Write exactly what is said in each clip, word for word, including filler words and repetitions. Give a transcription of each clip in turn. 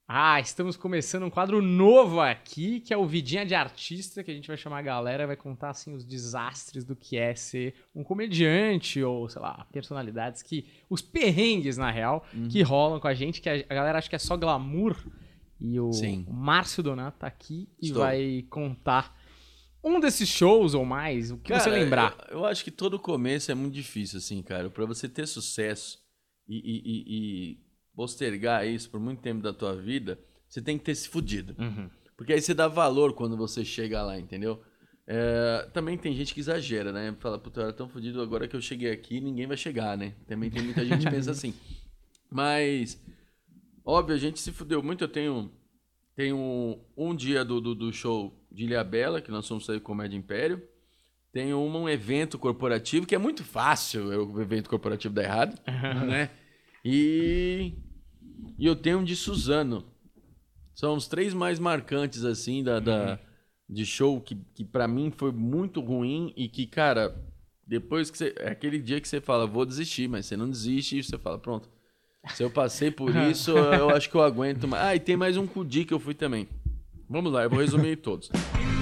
Ah, estamos começando um quadro novo aqui, que é o Vidinha de Artista, que a gente vai chamar a galera e vai contar, assim, os desastres do que é ser um comediante ou, sei lá, personalidades que... Os perrengues, na real, uhum. que rolam com a gente, que a galera acha que é só glamour. E o, o Márcio Donato tá aqui e Estou. vai contar um desses shows ou mais, o que cara, você lembrar. Eu, eu acho que todo começo é muito difícil, assim, cara. Pra você ter sucesso e... e, e, e... postergar isso por muito tempo da tua vida, você tem que ter se fudido. Uhum. Porque aí você dá valor quando você chega lá, entendeu? É, também tem gente que exagera, né? Fala, puta, eu era tão fudido, agora que eu cheguei aqui, ninguém vai chegar, né? Também tem muita gente que pensa assim. Mas, óbvio, a gente se fudeu muito. Eu tenho, tenho um dia do, do, do show de Ilhabela, que nós somos aí Comédia Império. Tenho um, um evento corporativo, que é muito fácil o evento corporativo dar errado, né? E, e eu tenho um de Suzano. São os três mais marcantes, assim, da, da, de show, que, que pra mim foi muito ruim e que, cara, depois que você... É aquele dia que você fala, vou desistir, mas você não desiste e você fala, pronto. Se eu passei por isso, eu acho que eu aguento mais. Ah, e tem mais um Cudi que eu fui também. Vamos lá, eu vou resumir todos.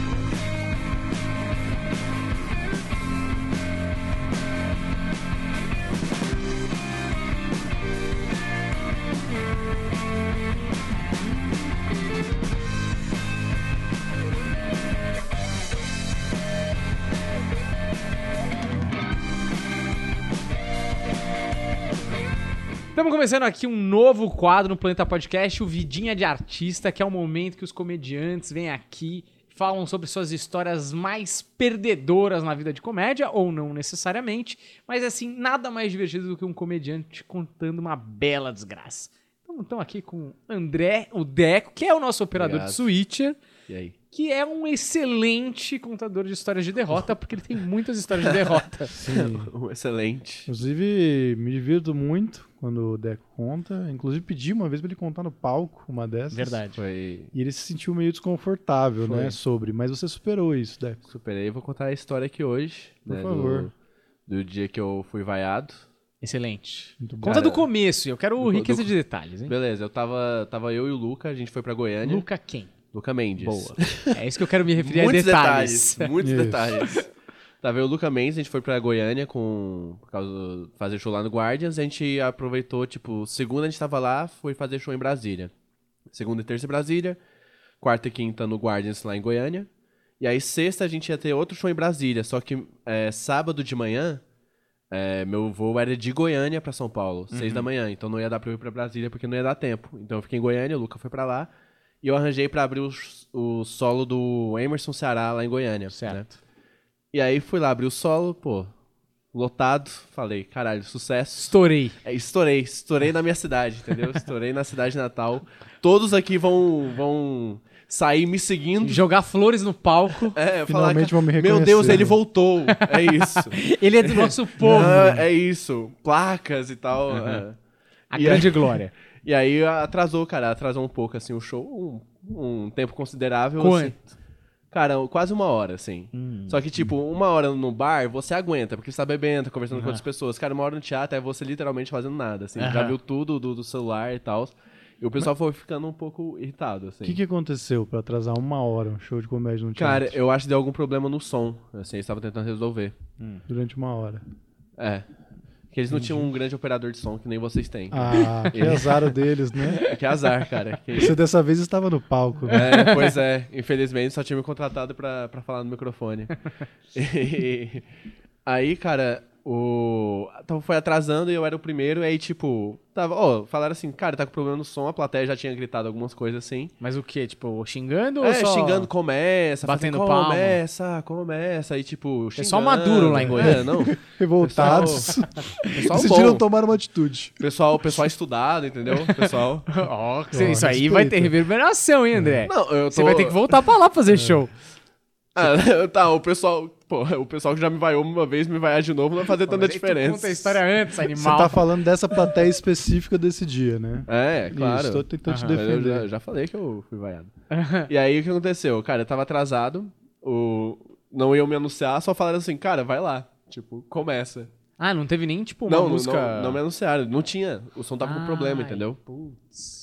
Estamos começando aqui um novo quadro no Planeta Podcast, o Vidinha de Artista, que é o momento que os comediantes vêm aqui e falam sobre suas histórias mais perdedoras na vida de comédia, ou não necessariamente, mas assim, nada mais divertido do que um comediante contando uma bela desgraça. Então, estamos aqui com o André, o Deco, que é o nosso operador Obrigado. de Switcher. E aí? Que é um excelente contador de histórias de derrota, porque ele tem muitas histórias de derrota. Sim, excelente. Inclusive, me divirto muito quando o Deco conta. Inclusive, pedi uma vez pra ele contar no palco uma dessas. Verdade. Foi... E ele se sentiu meio desconfortável, Foi. né, sobre. Mas você superou isso, Deco. Superei. Vou contar a história aqui hoje. Por né, favor. Do, do dia que eu fui vaiado. Excelente. Muito bom. Conta Cara, do começo, eu quero do, riqueza do, de detalhes, hein? Beleza, eu tava, tava eu e o Luca, a gente foi pra Goiânia. Luca quem? Luca Mendes. Boa. É isso que eu quero me referir muitos a detalhes. detalhes. Muitos Isso. detalhes. Tava eu e o Luca Mendes, a gente foi pra Goiânia com, por causa do, fazer show lá no Guardians. A gente aproveitou, tipo, segunda a gente tava lá, foi fazer show em Brasília. Segunda e terça em Brasília. Quarta e quinta no Guardians lá em Goiânia. E aí sexta a gente ia ter outro show em Brasília. Só que é, sábado de manhã, é, meu voo era de Goiânia pra São Paulo, uhum. seis da manhã. Então não ia dar pra eu ir pra Brasília porque não ia dar tempo. Então eu fiquei em Goiânia, o Luca foi pra lá. E eu arranjei pra abrir o, o solo do Emerson Ceará lá em Goiânia. Certo. Né? E aí fui lá abrir o solo, pô, lotado. Falei, caralho, sucesso. Estourei. É, estourei, estourei na minha cidade, entendeu? Estourei na cidade natal. Todos aqui vão, vão sair me seguindo. Jogar flores no palco. É, Finalmente falar, vão me reconhecer. meu Deus, ele voltou. É isso. Ele é do nosso povo. É, é isso. Placas e tal. Uhum. É. A e grande aí, glória. E aí atrasou, cara, atrasou um pouco, assim, o show, um, um tempo considerável. Quanto? Assim. Cara, quase uma hora, assim. Hum, Só que, tipo, uma hora no bar, você aguenta, porque você tá bebendo, tá conversando uhum. com outras pessoas. Cara, uma hora no teatro é você literalmente fazendo nada, assim. Uhum. Já viu tudo do, do celular e tal. E o pessoal Mas... foi ficando um pouco irritado, assim. O que, que aconteceu pra atrasar uma hora um show de comédia no teatro? Cara, eu acho que deu algum problema no som, assim, eles estavam tentando resolver. Hum. Durante uma hora. É. Porque eles não tinham um grande operador de som que nem vocês têm. Ah, que azar o deles, né? Que azar, cara. Que... Você dessa vez estava no palco, né? É, pois é. Infelizmente só tinha me contratado pra, pra falar no microfone. E... Aí, cara, o... Então foi atrasando e eu era o primeiro. E aí, tipo, tava... Ó, oh, falaram assim, cara, tá com problema no som. A plateia já tinha gritado algumas coisas assim. Mas o quê? Tipo, xingando ou é, só... xingando, começa. Batendo fazendo, palma? Começa, começa. Aí, tipo, xingando. É só maduro lá em Goiânia. É, não. Revoltados. Pessoal, pessoal decidiram bom. tomar uma atitude. Pessoal, pessoal estudado, entendeu? Pessoal... Ó, oh, oh, isso aí vai ter reverberação, hein, André? Não, eu tô... Você vai ter que voltar pra lá fazer é. show. Ah, tá, o pessoal... Pô, o pessoal que já me vaiou uma vez, me vaiar de novo, não vai fazer Pô, tanta diferença. Conta a história antes, animal. Você tá falando dessa plateia específica desse dia, né? É, claro. Isso, tô tentando Aham. te defender. Eu já, já falei que eu fui vaiado. E aí, o que aconteceu? Cara, eu tava atrasado, o... não iam me anunciar, só falaram assim, cara, vai lá. Tipo, começa. Ah, não teve nem, tipo, uma não, música... Não, não me anunciaram, não tinha. O som tava com problema, entendeu? Putz.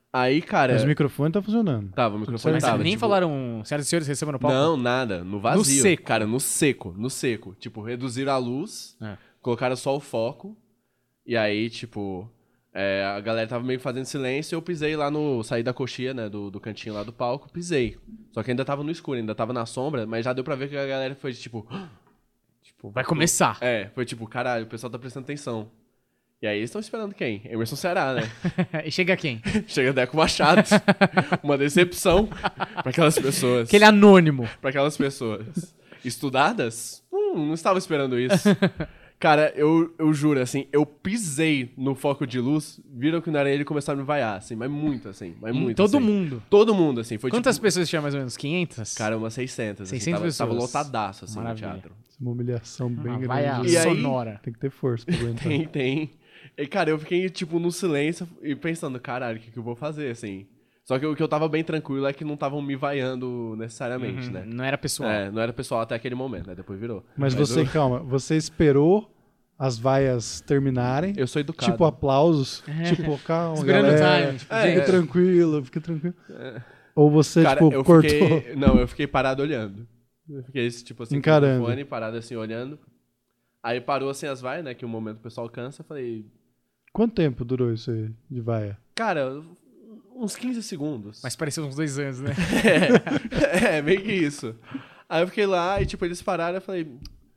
Aí, cara... Mas o microfone tá funcionando. Tava, o microfone Mas tava. nem tipo, falaram, senhoras e senhores, recebam no palco? Não, nada. No vazio. No seco. Cara, no seco. No seco. Tipo, reduziram a luz, É. colocaram só o foco. E aí, tipo... É, a galera tava meio que fazendo silêncio e eu pisei lá no... Saí da coxinha, né? Do, do cantinho lá do palco, pisei. Só que ainda tava no escuro, ainda tava na sombra. Mas já deu pra ver que a galera foi, tipo... Tipo, vai começar. É, foi tipo, caralho, o pessoal tá prestando atenção. E aí eles estão esperando quem? Emerson Ceará, né? E chega quem? Chega Deco Machado. Uma decepção pra aquelas pessoas. Aquele anônimo. Pra aquelas pessoas. Estudadas? Hum, não estava esperando isso. Cara, eu, eu juro, assim, eu pisei no foco de luz, viram que não era ele e começaram a me vaiar, assim, mas muito, assim, mas Em muito, todo assim. mundo. Todo mundo, assim. Foi, Quantas tipo, pessoas tinha mais ou menos? quinhentas? Cara, umas seiscentas, assim, seiscentas tava, tava pessoas. lotadaço, assim, Maravilha. no teatro. Isso é uma humilhação bem Uma grande. vaia E aí- sonora. Tem que ter força pra aguentar. Tem, tem. E, cara, eu fiquei, tipo, no silêncio e pensando, caralho, o que, que eu vou fazer, assim? Só que o que eu tava bem tranquilo é que não estavam me vaiando necessariamente, Uhum, né? Não era pessoal. É, não era pessoal até aquele momento, né? Depois virou. Mas você, eu, calma, você esperou as vaias terminarem, eu sou educado. tipo aplausos, É. tipo, calma, Esperando o galera, time. Tipo, É, fica gente, tranquilo, fica tranquilo. Ou você, Cara, tipo, eu cortou... fiquei... Não, eu fiquei parado olhando. Eu fiquei, tipo assim, Encarando. com o fone, parado assim, olhando. Aí parou assim as vaias, né? Que o momento o pessoal cansa. Eu falei, Quanto tempo durou isso aí de vaia? cara, uns quinze segundos. Mas pareceu uns dois anos, né? É, é, meio que isso. Aí eu fiquei lá e, tipo, eles pararam e eu falei,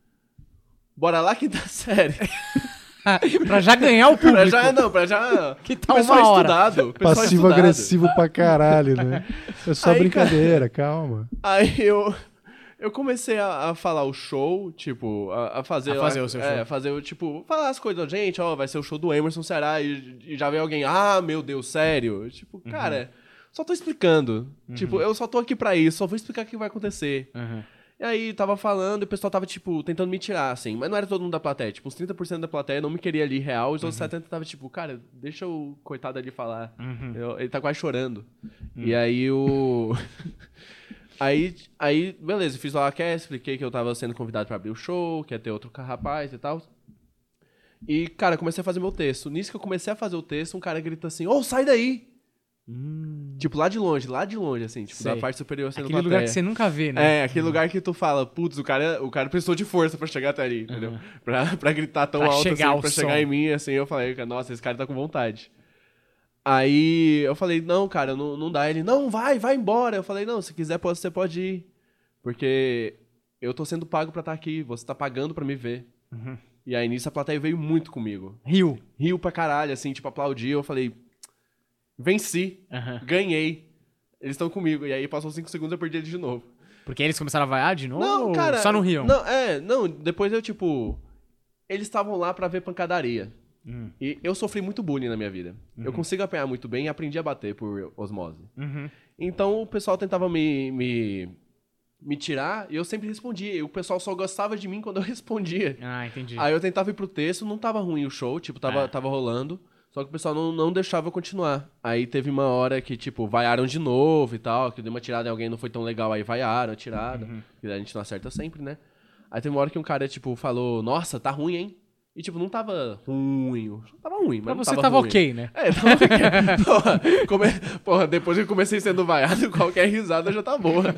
bora lá que dá série. Pra já ganhar o público. Pra já, não, pra já... Que tal o pessoal uma hora? estudado. pessoal Passivo-agressivo pra caralho, né? É só Aí, brincadeira, calma. Aí eu, eu comecei a, a falar o show, tipo, a, a fazer... A fazer a, o seu é, show. fazer o, tipo, falar as coisas. Gente, ó, vai ser o show do Emerson Ceará e, e já vem alguém, ah, meu Deus, sério? Tipo, Uhum. cara, só tô explicando. Tipo, eu só tô aqui pra isso, só vou explicar o que vai acontecer. Uhum. E aí, tava falando e o pessoal tava, tipo, tentando me tirar, assim. Mas não era todo mundo da plateia. Tipo, uns trinta por cento da plateia não me queria ali real. Os outros setenta por cento tava, tipo, cara, deixa o coitado ali falar. Uhum. Eu- ele tá quase chorando. E aí, o... aí, aí, beleza. Fiz lá a cast, expliquei que eu tava sendo convidado pra abrir o show, que ia ter outro rapaz e tal. E, cara, comecei a fazer meu texto. Nisso que eu comecei a fazer o texto, um cara grita assim, ô, sai daí! Tipo, lá de longe, lá de longe, assim. Tipo, Sei. da parte superior, assim, Aquele lugar que você nunca vê, né? é, aquele lugar que tu fala, putz, o cara, o cara precisou de força pra chegar até ali, entendeu? Pra, pra gritar tão Pra alto chegar assim, ao pra som. chegar em mim, assim, eu falei, nossa, esse cara tá com vontade. Aí eu falei, não, cara, não, não dá. Ele, não, vai, vai embora. Eu falei, não, se quiser pode- você pode ir. Porque eu tô sendo pago pra estar aqui, você tá pagando pra me ver. Uhum. E aí nisso a plateia veio muito comigo. Rio. Riu pra caralho, assim, tipo, aplaudiu. Eu falei, venci, Uhum. ganhei. Eles estão comigo. E aí passou cinco segundos e eu perdi ele de novo. Porque eles começaram a vaiar de novo? Não, ou cara. Só no Rio? Não, é, não, depois eu, tipo. Eles estavam lá pra ver pancadaria. Hum. E eu sofri muito bullying na minha vida. Eu consigo apanhar muito bem e aprendi a bater por osmose. Uhum. Então o pessoal tentava me, me, me tirar e eu sempre respondia. E o pessoal só gostava de mim quando eu respondia. Ah, entendi. Aí eu tentava ir pro texto, não tava ruim o show, tipo, tava, É. tava rolando. Só que o pessoal não, não deixava eu continuar. Aí teve uma hora que, tipo, vaiaram de novo e tal, que deu uma tirada em alguém, não foi tão legal, aí vaiaram a tirada. Uhum. E a gente não acerta sempre, né? Aí teve uma hora que um cara, tipo, falou, nossa, tá ruim, hein? E, tipo, não tava ruim. Tava ruim, mas Pra não você tava tava ruim. ok, né? É, tava ok. Porra, come- Porra, depois que eu comecei sendo vaiado, qualquer risada já tá boa.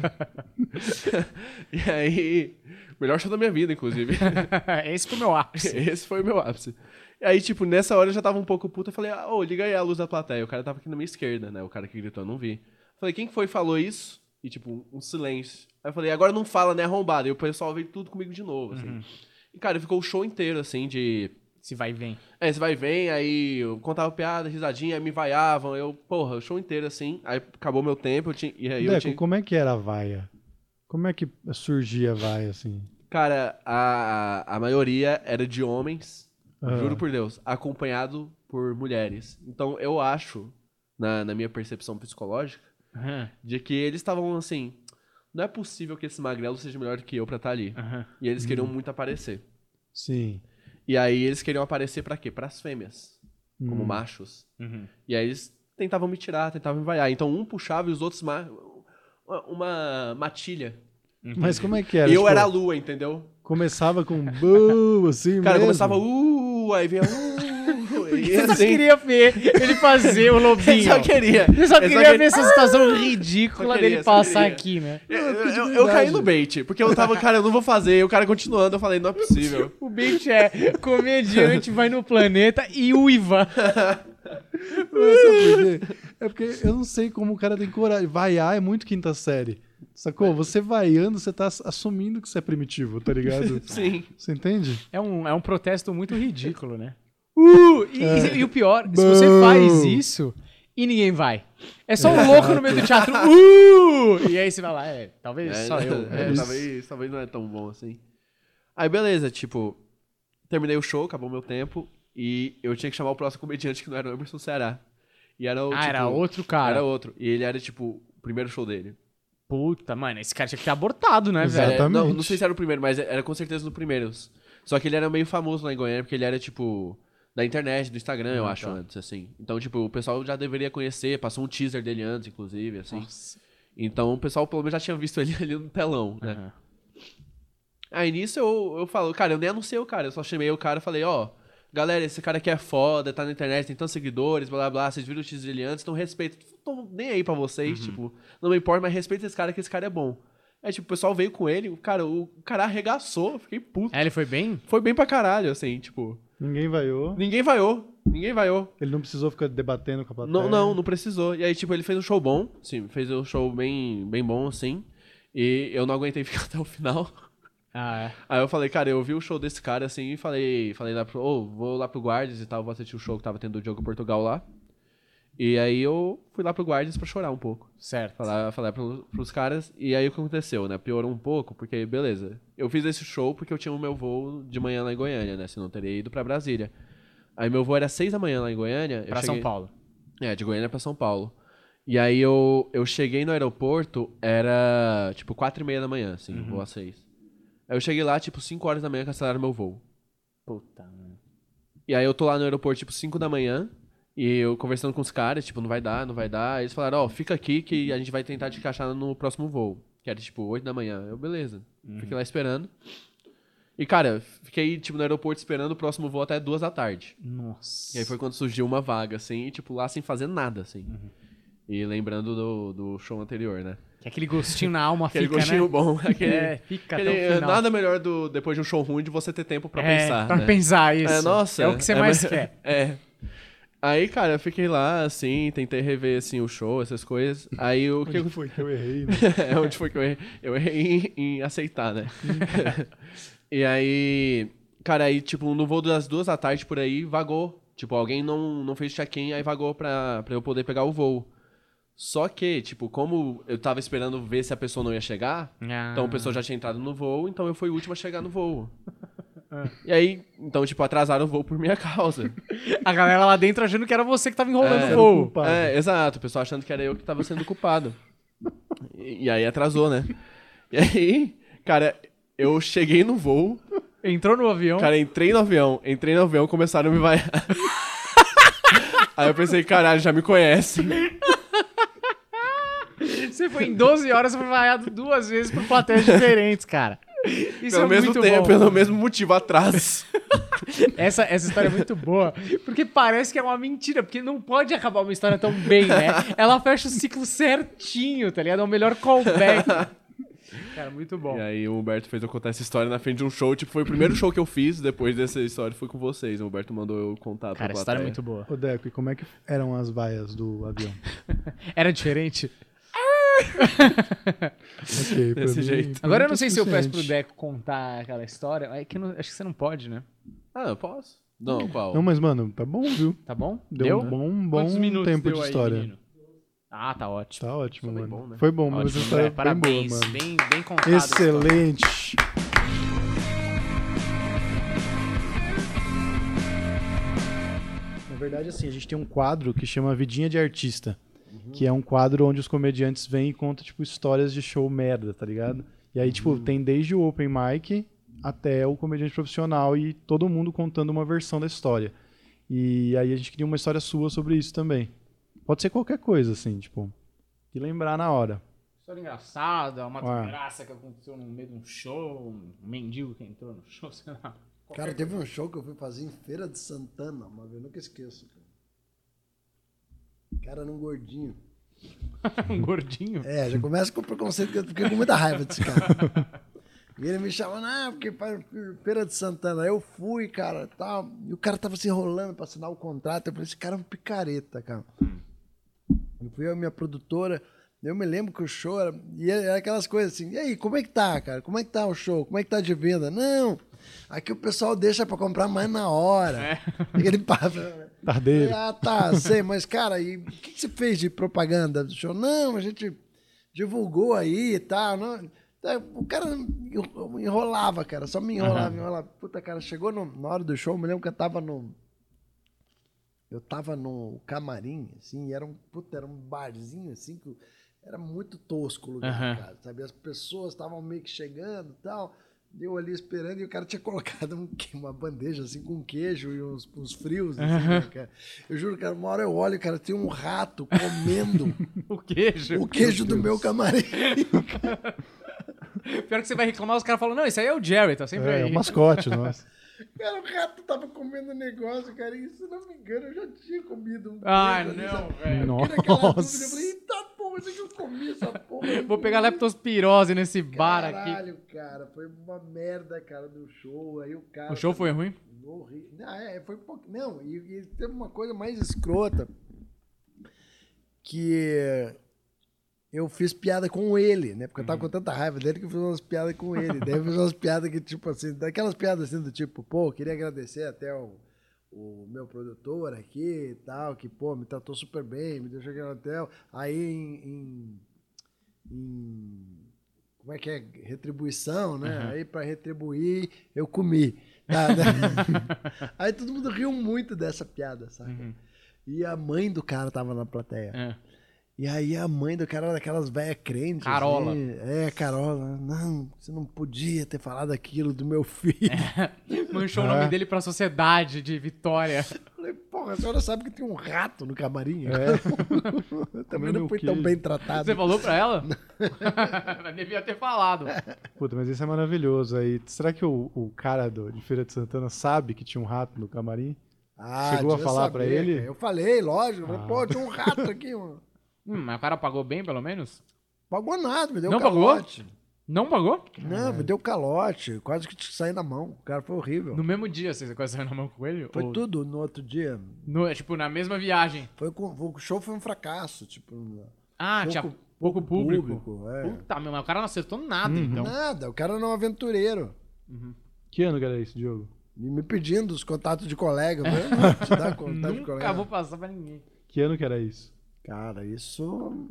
E aí, melhor show da minha vida, inclusive. Esse foi o meu ápice. Esse foi o meu ápice. E aí, tipo, nessa hora eu já tava um pouco puta. Eu falei, ah, ô, liga aí a luz da plateia. O cara tava aqui na minha esquerda, né? O cara que gritou, eu não vi. Falei, quem que foi que falou isso? E, tipo, um silêncio. Aí eu falei, agora não fala, né, arrombado. E o pessoal veio tudo comigo de novo, assim. E, cara, ficou o show inteiro, assim, de... Se vai e vem. É, você vai e vem, aí eu contava piada, risadinha, aí me vaiavam. Eu, porra, o show inteiro, assim. Aí acabou meu tempo, eu tinha... E aí eu Deco, tinha... como é que era a vaia? Como é que surgia a vaia, assim? Cara, a, a maioria era de homens, Ah. juro por Deus, acompanhado por mulheres. Então eu acho, na, na minha percepção psicológica, Aham, de que eles estavam assim, não é possível que esse magrelo seja melhor do que eu pra estar ali. aham. E eles queriam muito aparecer. Sim. E aí eles queriam aparecer pra quê? Pras fêmeas, como Hum. machos. Uhum. E aí eles tentavam me tirar, tentavam me vaiar. Então um puxava e os outros ma... uma, uma matilha. Mas como é que era? E eu Tipo, era a lua, entendeu? Começava com bu, assim Cara, mesmo? começava uh, aí vinha uh, Porque E você só assim- queria ver ele fazer o lobinho. Eu só queria. Você só Eu queria ver essa situação ridícula Só queria, dele só passar queria. aqui, né? Eu, eu- porque de eu- eu verdade. caí no bait, porque eu tava, cara, eu não vou fazer. E o cara continuando, eu falei, não é possível. O bait é comediante vai no planeta e uiva. Sabe por quê? É porque eu não sei como o cara tem coragem. Vaiar é muito quinta série. Sacou? Você vaiando, você tá assumindo que você é primitivo, tá ligado? Sim. Você entende? É um, é um protesto muito ridículo, né? Uh! E, e- e o pior, se você faz isso e ninguém vai. É só um louco no meio do teatro. Uh! E aí você vai lá, é, talvez É, só eu. é, É isso. talvez, talvez não é tão bom assim. Aí, beleza, tipo, terminei o show, acabou meu tempo, e eu tinha que chamar o próximo comediante, que não era o Emerson Ceará. E era o, Ah, tipo, era outro cara. Era outro. E ele era, tipo, o primeiro show dele. Puta, mano, esse cara tinha que ter abortado, né, Exato. velho? É, não, Exatamente. não sei se era o primeiro, mas era com certeza no primeiro. Só que ele era meio famoso lá em Goiânia, porque ele era, tipo, da internet, do Instagram, eu Ah, acho, tá. antes, assim. Então, tipo, o pessoal já deveria conhecer, passou um teaser dele antes, inclusive, assim. Nossa. Então, o pessoal, pelo menos, já tinha visto ele ali no telão, né? Aham. Aí, nisso, eu, eu falo, cara, eu nem anunciei o cara, eu só chamei o cara e falei, ó, galera, esse cara aqui é foda, tá na internet, tem tantos seguidores, blá, blá, blá, vocês viram o teaser dele antes, então respeito. Não tô nem aí pra vocês, tipo, não me importa, mas respeita esse cara, que esse cara é bom. Aí, tipo, o pessoal veio com ele, o cara, o cara arregaçou, eu fiquei puto. É, ele foi bem? Foi bem pra caralho, assim, tipo, Ninguém vaiou. ninguém vaiou, ninguém vaiou. Ele não precisou ficar debatendo com a plateia. Não, não, não precisou. E aí, tipo, ele fez um show bom, sim, fez um show bem, bem bom, assim, e eu não aguentei ficar até o final. Ah, é. Aí eu falei, cara, eu vi o show desse cara, assim, e falei, falei lá pro, ô, vou lá pro Guardians e tal, vou assistir o show que tava tendo do Diogo Portugal lá. E aí eu fui lá pro Guardians pra chorar um pouco. Certo. Falar, falar pro, pros caras, e aí o que aconteceu, né? Piorou um pouco, porque, beleza, eu fiz esse show porque eu tinha o meu voo de manhã lá em Goiânia, né? Senão eu teria ido pra Brasília. Aí meu voo era seis da manhã lá em Goiânia. eu Pra São cheguei- Paulo. É, de Goiânia pra São Paulo. E aí eu, eu cheguei no aeroporto, era tipo quatro e meia da manhã, assim, Uhum. voo às seis. Aí eu cheguei lá, tipo, cinco horas da manhã, cancelaram meu voo. Puta, mano. E aí eu tô lá no aeroporto, tipo, cinco da manhã, e eu conversando com os caras, tipo, não vai dar, não vai dar. Aí eles falaram, ó, fica aqui que a gente vai tentar te encaixar no próximo voo. Que era, tipo, oito da manhã. Eu, beleza. Fiquei lá esperando. E, cara, fiquei, tipo, no aeroporto esperando o próximo voo até duas da tarde. Nossa. E aí foi quando surgiu uma vaga, assim, e, tipo, lá sem fazer nada, assim. E lembrando do, do show anterior, né? Que aquele gostinho na alma Aquele fica, gostinho né? bom. Aquele, É, fica aquele- até o final. Nada melhor do, depois de um show ruim de você ter tempo pra é, pensar, pra né? pensar isso. É, nossa. É o que você é, mais mas- quer. É. Aí, cara, eu fiquei lá, assim, tentei rever, assim, o show, essas coisas. Aí, o que... Onde foi que eu errei, né? é, onde foi que eu errei? Eu errei em, em aceitar, né? E aí... Cara, aí, tipo, no voo das duas da tarde, por aí, vagou. Tipo, alguém não, não fez check-in, aí vagou pra, pra eu poder pegar o voo. Só que, tipo, como eu tava esperando ver se a pessoa não ia chegar, Ah. então a pessoa já tinha entrado no voo, então eu fui o último a chegar no voo. E aí, então, tipo, atrasaram o voo por minha causa. A galera lá dentro achando que era você que tava enrolando É, o voo. culpado. É, exato, o pessoal achando que era eu que tava sendo culpado. E, e aí atrasou, né? E aí, cara, eu cheguei no voo, Entrou no avião. cara, entrei no avião, entrei no avião, começaram a me vaiar. Aí eu pensei, caralho, já me conhecem. Você foi em doze horas, você foi vaiado duas vezes por plateias diferentes, cara. Isso Pelo é mesmo muito tempo, bom. pelo mesmo motivo, atraso. Essa, essa história é muito boa, porque parece que é uma mentira, porque não pode acabar uma história tão bem, né? Ela fecha o ciclo certinho, tá ligado? É o melhor callback. Cara, muito bom. E aí o Humberto fez eu contar essa história na frente de um show, tipo, foi o primeiro show que eu fiz, depois dessa história foi com vocês. O Humberto mandou eu contar Cara, pra essa história é plateia. muito boa. Ô, Deco, e como é que eram as vaias do avião? Era diferente? Ok, pra Desse mim, jeito. pra Agora mim eu não tá sei se eu peço pro suficiente. Deco contar aquela história. É que eu não- acho que você não pode, né? Ah, eu posso? Não, qual? Não, mas, mano, tá bom, viu? Tá bom? Deu, um bom, bom Quantos minutos tempo deu de aí, história. menino? Ah, tá ótimo. Tá ótimo, Foi mano. bom, né? Foi bom, mas Ótimo, a história André. é bem boa, Parabéns. mano. Bem, bem contado. a história. Excelente. Na verdade, assim, a gente tem um quadro que chama Vidinha de Artista, que é um quadro onde os comediantes vêm e contam, tipo, histórias de show merda, tá ligado? E aí, tipo, tem desde o open mic até o comediante profissional e todo mundo contando uma versão da história. E aí a gente queria uma história sua sobre isso também. Pode ser qualquer coisa, assim, tipo, que lembrar na hora. História engraçada, uma Ué. desgraça que aconteceu no meio de um show, um mendigo que entrou no show, sei lá. Cara, teve um show que eu fui fazer em Feira de Santana, uma vez, nunca esqueço. Cara, era um gordinho. Um gordinho? É, já começa com o preconceito, que eu fiquei com muita raiva desse cara. E ele me chamou, ah, porque faz Feira de Santana. Aí eu fui, cara, tal. E o cara tava se enrolando pra assinar o contrato. Eu falei, esse cara é um picareta, cara. Eu fui eu e minha produtora. Eu me lembro que o show era... E era aquelas coisas assim, e aí, como é que tá, cara? Como é que tá o show? Como é que tá de venda? Não, aqui o pessoal deixa pra comprar mais na hora. É. Aquele papo. Tardeiro. Ah, tá, sei, mas, cara, e o que, que você fez de propaganda do show? Não, a gente divulgou aí e tal. Não... O cara enrolava, cara, só me enrolava, uhum. me enrolava. Puta, cara, chegou no, na hora do show, eu me lembro que eu tava no... Eu tava no camarim, assim, e era um, puta, era um barzinho, assim, que era muito tosco o lugar, uhum. cara, sabe? As pessoas estavam meio que chegando e tal, eu ali esperando, e o cara tinha colocado um, uma bandeja, assim, com queijo e uns, uns frios, assim, uhum. né, cara? Eu juro, cara, uma hora eu olho, cara, tem um rato comendo o queijo, o queijo do meu camarim. Pior que você vai reclamar, os caras falam, não, isso aí é o Jerry, tá sempre é, aí. É o mascote, nossa. Cara, o rato tava comendo um negócio, cara, e se não me engano, eu já tinha comido um Ah, coisa, não, ali, velho. Nossa. Eu falei, eita porra, isso aqui eu comi essa porra. Vou pegar leptospirose nesse bar aqui. Caralho, cara, foi uma merda, cara, do show. Aí o cara... O show foi ruim? Morri. Não, é, foi pouco... Não, e, e teve uma coisa mais escrota, que... Eu fiz piada com ele, né? Porque eu tava com tanta raiva dele que eu fiz umas piadas com ele. Daí eu fiz umas piadas que, tipo assim, daquelas piadas assim do tipo, pô, queria agradecer até o, o meu produtor aqui e tal, que, pô, me tratou super bem, me deixou aqui no hotel. Aí em, em, em como é que é? Retribuição, né? Uhum. Aí pra retribuir, eu comi. Tá, né? Aí todo mundo riu muito dessa piada, sabe? Uhum. E a mãe do cara tava na plateia. É. E aí a mãe do cara era daquelas velhas crentes. Carola. Assim. É, Carola. Não, você não podia ter falado aquilo do meu filho. É. Manchou é. o nome dele pra sociedade de Vitória. Falei, porra, a senhora sabe que tem um rato no camarim? É. Eu também não fui tão bem tratado. Você falou pra ela? Devia ter falado. Puta, mas isso é maravilhoso aí. Será que o, o cara do, de Feira de Santana sabe que tinha um rato no camarim? Ah, chegou a falar saber, pra ele? Eu falei, lógico. Eu falei, ah. pô, tinha um rato aqui, mano. Hum, mas o cara pagou bem, pelo menos? Pagou nada, me deu Não calote. Pagou? Não pagou? Não, é. me deu calote. Quase que saí na mão. O cara foi horrível. No mesmo dia você quase saiu na mão com ele? Foi ou... tudo no outro dia. No, tipo, na mesma viagem? Foi com, o show foi um fracasso. Tipo, ah, pouco, tinha pouco público. público é. Puta, meu, mas o cara não acertou nada, uhum. então. Nada, o cara era um aventureiro. Uhum. Que ano que era isso, Diogo? E me pedindo os contatos de colega. Eu falei, não, te dar contato Nunca de colega. vou passar pra ninguém. Que ano que era isso? Cara, isso...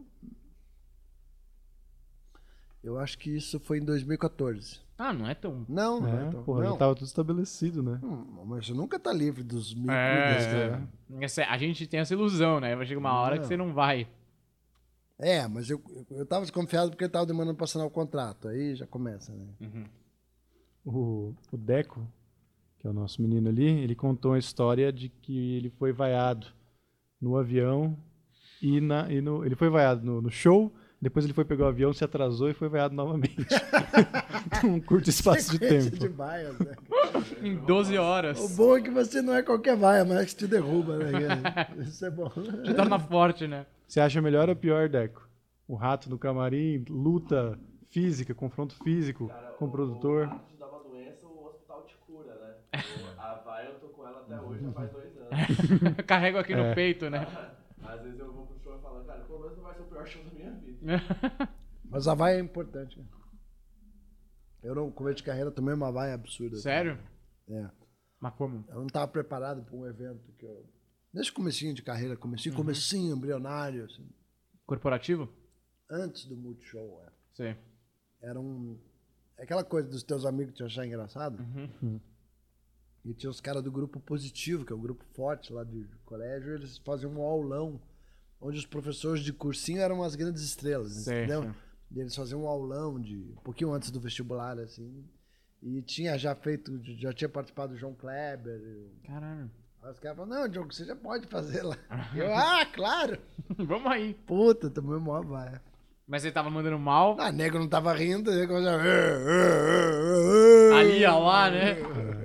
Eu acho que isso foi em dois mil e quatorze. Ah, não é tão... Não, não é, é tão... Porra, não. já tava tudo estabelecido, né? Hum, mas você nunca tá livre dos mil é, é. A gente tem essa ilusão, né? Vai chegar uma hora não. que você não vai. É, mas eu, eu tava desconfiado porque ele tava demorando pra assinar o contrato. Aí já começa, né? Uhum. O, o Deco, que é o nosso menino ali, ele contou a história de que ele foi vaiado no avião e, na, e no, ele foi vaiado no, no show, depois ele foi pegar o avião, se atrasou e foi vaiado novamente. Um curto espaço de tempo. De vaias, né? Em doze horas. O bom é que você não é qualquer vaia, mas que te derruba, né? Isso é bom. Te torna forte, né? Você acha melhor ou pior, Deco? O rato no camarim, luta física, confronto físico Cara, com o produtor. O rato te dá uma doença, o hospital te cura, né? A vaia eu tô com ela até hoje, já faz dois anos. Carrego aqui é. no peito, né? Às vezes eu vou pro show e falo, cara, pelo menos não vai ser o pior show da minha vida. Mas a vaia é importante. Eu, no começo de carreira, tomei uma vaia absurda. Sério? É. Mas como? Eu não estava preparado para um evento que eu... Desde o comecinho de carreira, comecinho, uhum. comecinho, embrionário. Assim. Corporativo? Antes do Multishow, é. Sim. Era um... É aquela coisa dos teus amigos te achar engraçado. Uhum. E tinha os caras do Grupo Positivo, que é um grupo forte lá de colégio, eles faziam um aulão, onde os professores de cursinho eram as grandes estrelas, Sim, entendeu? sim. E eles faziam um aulão de um pouquinho antes do vestibular, assim. E tinha já feito, já tinha participado do João Kleber. Caralho. Aí os caras falaram, não, Diogo, você já pode fazer lá. E eu, ah, claro! Vamos aí. Puta, tomei mó vaia. Mas ele tava mandando mal? Ah, nego não tava rindo, nego já... Ali, ó lá, né?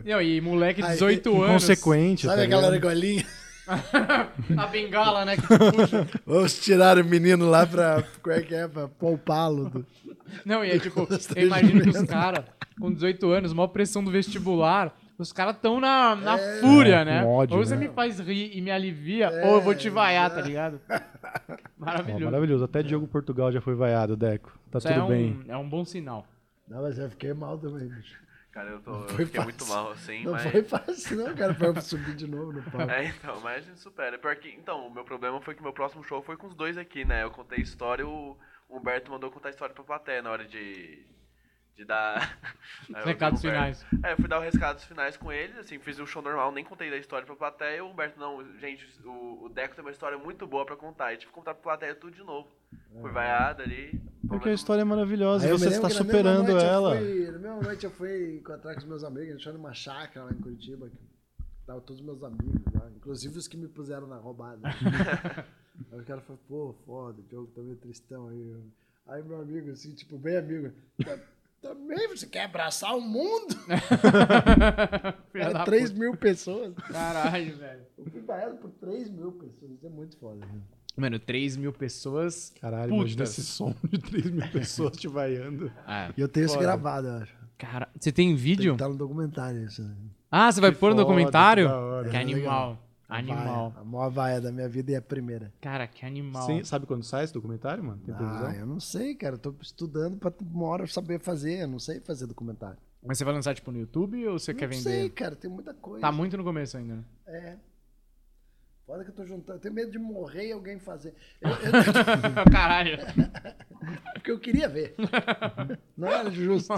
Não, e moleque de Aí, dezoito anos. Inconsequente, Sabe tá aquela ligado? argolinha? A bengala, né? Que puxa. Vamos tirar o menino lá pra. Como é que é? Pra poupá-lo. Do... Não, e é tipo, eu imagino que os caras, com dezoito anos, maior pressão do vestibular, os caras tão na, na fúria, É, né? com ódio, ou você né? me faz rir e me alivia, ou eu vou te vaiar, tá ligado? Ó, Maravilhoso. maravilhoso. Até Diogo Portugal já foi vaiado, Deco. Tá Isso tudo é um, bem. é um bom sinal. Não, mas eu fiquei mal também, bicho. Cara, eu, tô, Não eu foi fiquei fácil. muito mal, assim, Não mas... foi fácil, não, cara, pra eu subir de novo no palco. É, então, mas a gente supera. Pior que, então, o meu problema foi que meu próximo show foi com os dois aqui, né? Eu contei história, o Humberto mandou contar história pra plateia na hora de, de dar... Aí eu Recados vi o Humberto. finais. É, eu fui dar os recados finais com eles, assim, fiz o show normal, nem contei da história pra plateia. O Humberto, não, gente, o, o Deco tem uma história muito boa pra contar. E tive que contar pra plateia tudo de novo. Fui vaiado ali. Porque a história é maravilhosa Aí e eu me você lembro está que na mesma superando noite eu ela. fui- na mesma noite eu fui encontrar com os meus amigos, a gente foi numa chácara lá em Curitiba. Que tava todos os meus amigos lá, inclusive os que me puseram na roubada. Aí o cara falou, pô, foda, o Diogo tá meio tristão aí. Aí meu amigo, assim, tipo, bem amigo, "Tá- também você quer abraçar o mundo? Filha Era da três puta. mil pessoas. Caralho, velho. Eu fui vaiado por três mil pessoas, isso é muito foda. Né? Mano, três mil pessoas. Caralho, Putas. imagina esse som de três mil pessoas te vaiando. Ah, E eu tenho isso foda. gravado, eu acho. Cara, você tem Tem vídeo? que tá no documentário isso. Né? Ah, você vai Que pôr no foda, documentário? que da hora. Que É animal. legal. Animal. Vaia, a maior vaia da minha vida é a primeira. Cara, que animal. Sim, sabe quando sai esse documentário, mano? Tem previsão? Ah, eu não sei, cara. Eu tô estudando pra uma hora eu saber fazer. Eu não sei fazer documentário. Mas você vai lançar tipo no YouTube ou você não quer vender? sei, cara. Tem muita coisa. Tá muito no começo ainda, né? É. Foda que eu tô juntando. Eu tenho medo de morrer e alguém fazer. Eu, eu- Caralho. porque eu queria ver. Não era justo.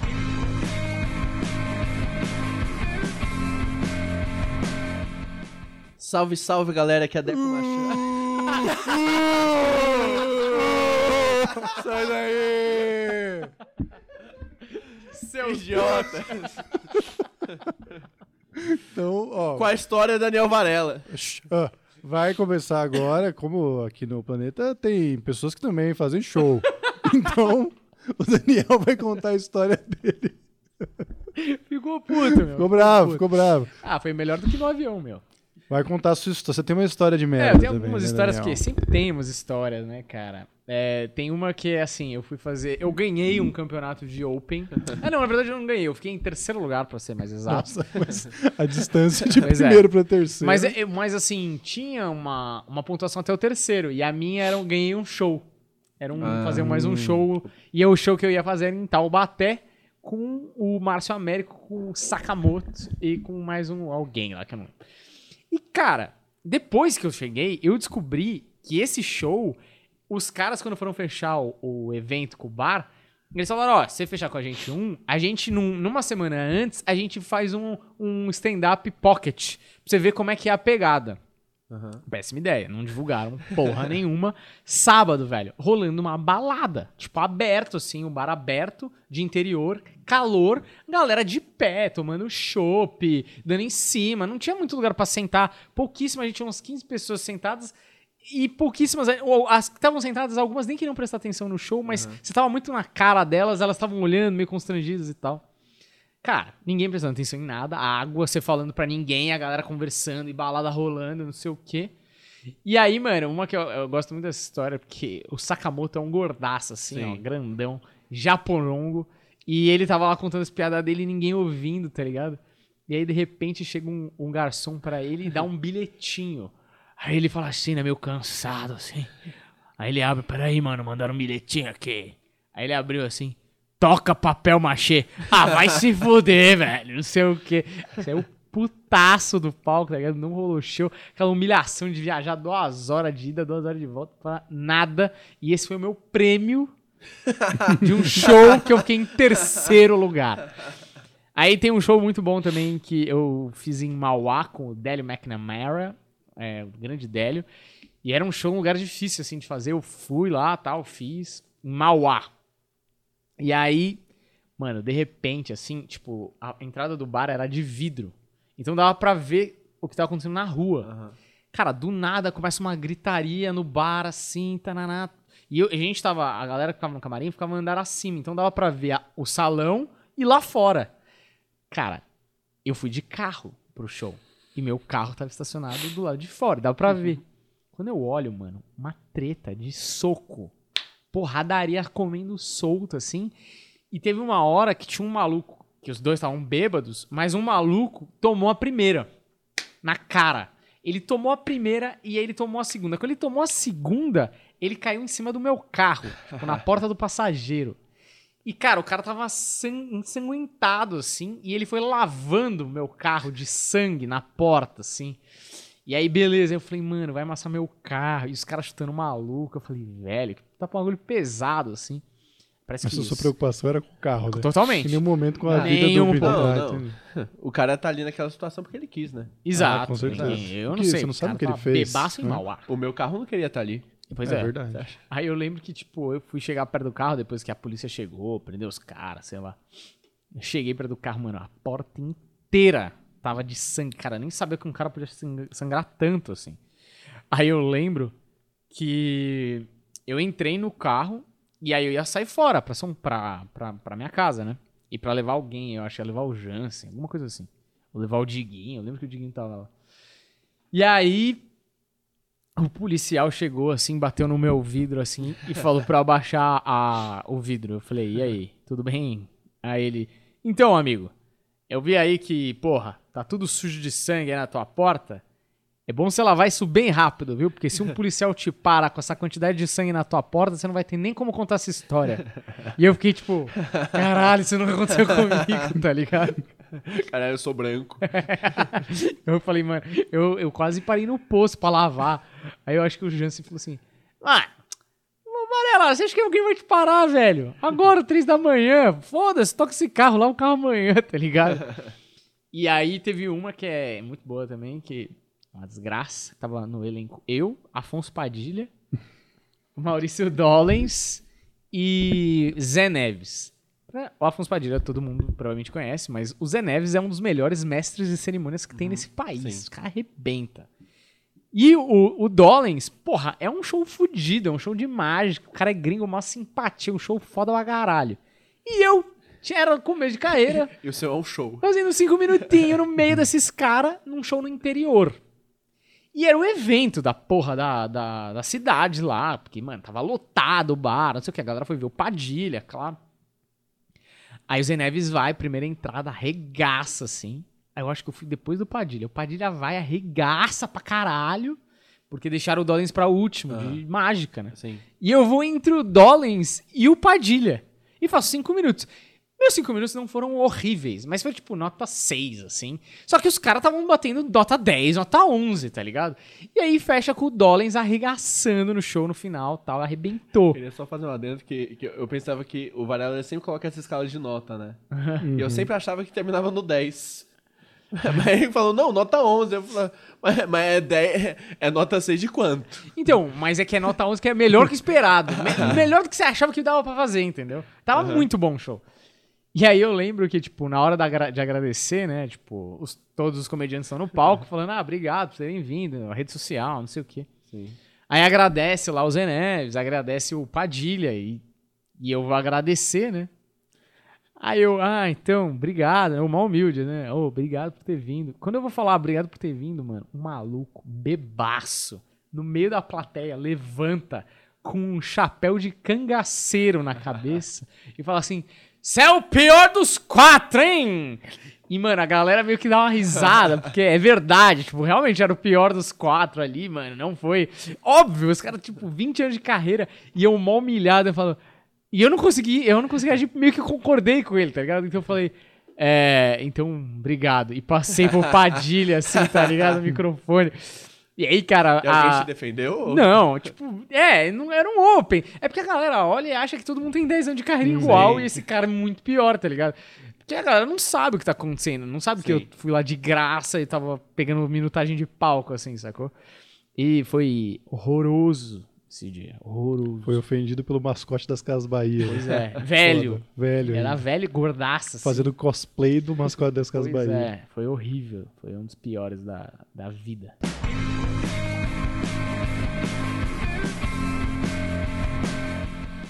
Salve, salve, galera, aqui é Deco Machado. Sai daí! Seu Idiota. Então, ó, Com a história Daniel Varela. ah, vai começar agora, como aqui no planeta tem pessoas que também fazem show. Então, o Daniel vai contar a história dele. Ficou puto, meu. Ficou bravo, puto. ficou bravo. Ah, foi melhor do que no avião, meu. Vai contar a sua história. Você tem uma história de É, merda eu tenho também, algumas né, histórias Daniel? que sempre temos histórias, né, cara? É, tem uma que é assim, eu fui fazer. Eu ganhei um campeonato de Open. Ah, não, na verdade eu não ganhei, eu fiquei em terceiro lugar, pra ser mais exato. Nossa, mas a distância de Pois é. primeiro pra terceiro. Mas, é- mas assim, tinha uma, uma pontuação até o terceiro. E a minha era, eu ganhei um show. Era um, Ah. fazer mais um show. E é o show que eu ia fazer era em Taubaté com o Márcio Américo, com o Sakamoto e com mais um alguém lá que eu não lembro. E, cara, depois que eu cheguei, eu descobri que esse show, os caras, quando foram fechar o, o evento com o bar, eles falaram, ó, se você fechar com a gente um, a gente, num- numa semana antes, a gente faz um, um stand-up pocket, pra você ver como é que é a pegada. Péssima ideia, não divulgaram porra nenhuma. Sábado, velho, rolando uma balada, tipo, aberto, assim, um bar aberto, de interior, calor, galera de pé, tomando chopp, dando em cima, não tinha muito lugar pra sentar, pouquíssima, a gente tinha umas quinze pessoas sentadas, e pouquíssimas, ou as que estavam sentadas, algumas nem queriam prestar atenção no show, mas você tava muito na cara delas, elas estavam olhando, meio constrangidas e tal. Cara, ninguém prestando atenção em nada, a água, você falando pra ninguém, a galera conversando e balada rolando, não sei o quê. E aí, mano, uma que eu, eu gosto muito dessa história, porque o Sakamoto é um gordaço, assim, Sim. ó, grandão, japorongo, e ele tava lá contando as piadas dele e ninguém ouvindo, tá ligado? E aí, de repente, chega um, um garçom pra ele e dá um bilhetinho. Aí ele fala assim, né, meio cansado, assim. Aí ele abre, peraí, mano, mandaram um bilhetinho aqui. Aí ele abriu assim, toca papel machê. Ah, vai se fuder, velho, não sei o quê. Isso é o putaço do palco, tá ligado? Não rolou show. Aquela humilhação de viajar duas horas de ida, duas horas de volta, pra nada. E esse foi o meu prêmio de um show que eu fiquei em terceiro lugar. Aí tem um show muito bom também que eu fiz em Mauá com o Délio McNamara, é, o grande Délio. E era um show, um lugar difícil, assim, de fazer. Eu fui lá, tal, fiz em Mauá. E aí, mano, de repente, assim, tipo, a entrada do bar era de vidro. Então dava pra ver o que tava acontecendo na rua. Aham. Cara, do nada começa uma gritaria no bar, assim, tananá. E eu- a gente tava, a galera que ficava no camarim ficava no andar acima. Então dava pra ver a- o salão e lá fora. Cara, eu fui de carro pro show. E meu carro tava estacionado do lado de fora, dá pra ver. Quando eu olho, mano, uma treta de soco. Porradaria comendo solto, assim. E teve uma hora que tinha um maluco, que os dois estavam bêbados, mas um maluco tomou a primeira. Na cara. Ele tomou a primeira e aí ele tomou a segunda. Quando ele tomou a segunda, ele caiu em cima do meu carro, tipo, na porta do passageiro. E, cara, o cara tava ensanguentado, assim, e ele foi lavando o meu carro de sangue na porta, assim. E aí, beleza, eu falei, mano, vai amassar meu carro. E os caras chutando maluco. Eu falei, velho, tá com um bagulho pesado, assim. Parece Mas que a sua isso. preocupação era com o carro, né? Totalmente. Em nenhum momento com a Não, vida nenhum do ponto. Vitor. Não, Ah, não. entendi. O cara tá ali naquela situação porque ele quis, né? Exato. Ah, com certeza. ninguém- Eu não Porque sei. você não sabe o que cara ele fez, Bebaço em né? Mauá. O meu carro não queria estar ali. Pois é, é. verdade. Aí eu lembro que, tipo, eu fui chegar perto do carro depois que a polícia chegou, prendeu os caras, sei lá. Eu cheguei perto do carro, mano, a porta inteira tava de sangue. Cara, eu nem sabia que um cara podia sang- sangrar tanto, assim. Aí eu lembro que eu entrei no carro e aí eu ia sair fora pra, São, pra, pra, pra minha casa, né? E pra levar alguém, eu acho que ia levar o Jansen, alguma coisa assim. Ou levar o Diguinho, eu lembro que o Diguinho tava lá. E aí, o policial chegou assim, bateu no meu vidro assim e falou pra eu abaixar a, o vidro. Eu falei, e aí, tudo bem? Aí ele, então, amigo, eu vi aí que, porra, tá tudo sujo de sangue aí na tua porta. É bom você lavar isso bem rápido, viu? Porque se um policial te para com essa quantidade de sangue na tua porta, você não vai ter nem como contar essa história. E eu fiquei tipo, caralho, isso nunca aconteceu comigo, tá ligado? Caralho, eu sou branco. Eu falei, mano, eu, eu quase parei no poço pra lavar. Aí eu acho que o Jansen falou assim, ah, Varela, você acha que alguém vai te parar, velho? Agora, três da manhã, foda-se, toca esse carro, lava o carro amanhã, tá ligado? E aí teve uma que é muito boa também, que uma desgraça, tava no elenco eu, Afonso Padilha, Maurício Dollens e Zé Neves. O Afonso Padilha todo mundo provavelmente conhece, mas o Zé Neves é um dos melhores mestres de cerimônias que tem nesse país. sim. O cara arrebenta. E o, o Dollens, porra, é um show fudido, é um show de mágica. O cara é gringo, uma simpatia, um show foda pra caralho. E eu era começo de carreira, E o seu é um show. fazendo cinco minutinhos no meio desses caras num show no interior. E era o evento da porra da, da, da cidade lá, porque, mano, tava lotado o bar, não sei o que, a galera foi ver o Padilha, claro. Aí o Zé Neves vai, primeira entrada, arregaça, assim. Aí eu acho que eu fui depois do Padilha. O Padilha vai, arregaça pra caralho, porque deixaram o Dollens pra último, de mágica, né? Assim. E eu vou entre o Dollens e o Padilha. E faço cinco minutos. Meus cinco minutos não foram horríveis, mas foi tipo nota seis, assim. Só que os caras estavam batendo nota dez, nota onze, tá ligado? E aí fecha com o Dollens arregaçando no show no final, tal, arrebentou. Queria só fazer uma adendo que, que eu pensava que o Varela ele sempre coloca essa escala de nota, né? E eu sempre achava que terminava no dez. Mas ele falou, não, nota onze. Eu falei, mas, mas é, dez, é nota seis de quanto? Então, mas é que é nota onze que é melhor que esperado. Me- melhor do que você achava que dava pra fazer, entendeu? Tava muito bom o show. E aí eu lembro que, tipo, na hora da agra- de agradecer, né, tipo, os- todos os comediantes estão no palco falando, ah, obrigado por terem vindo, a rede social, não sei o quê. Sim. Aí agradece lá o Zé Neves, agradece o Padilha e, e eu vou agradecer, né? Aí eu, ah, então, obrigado, é o mal humilde, né? Oh, obrigado por ter vindo. Quando eu vou falar obrigado por ter vindo, mano, um maluco bebaço no meio da plateia levanta com um chapéu de cangaceiro na cabeça e fala assim, cê é o pior dos quatro, hein? E, mano, a galera meio que dá uma risada, porque é verdade, tipo, realmente era o pior dos quatro ali, mano, não foi. Óbvio, os caras, tipo, vinte anos de carreira e eu mal humilhado, eu falo... E eu não consegui, eu não consegui agir, meio que concordei com ele, tá ligado? Então eu falei, é, então, obrigado. E passei pro Padilha, assim, tá ligado? No microfone. E aí, cara... E alguém a... te defendeu? Não, tipo, é, não era um open. É porque a galera olha e acha que todo mundo tem dez anos de carreira Sim. igual e esse cara é muito pior, tá ligado? Porque a galera não sabe o que tá acontecendo, não sabe que eu Sim. fui lá de graça e tava pegando minutagem de palco, assim, sacou? E foi horroroso esse dia, horroroso. Foi ofendido pelo mascote das Casas Bahia. Pois é, velho. Foda. Velho. Era hein? velho e gordaço, assim. Fazendo cosplay do mascote das Casas Pois Bahia. é, foi horrível. Foi um dos piores da, da vida.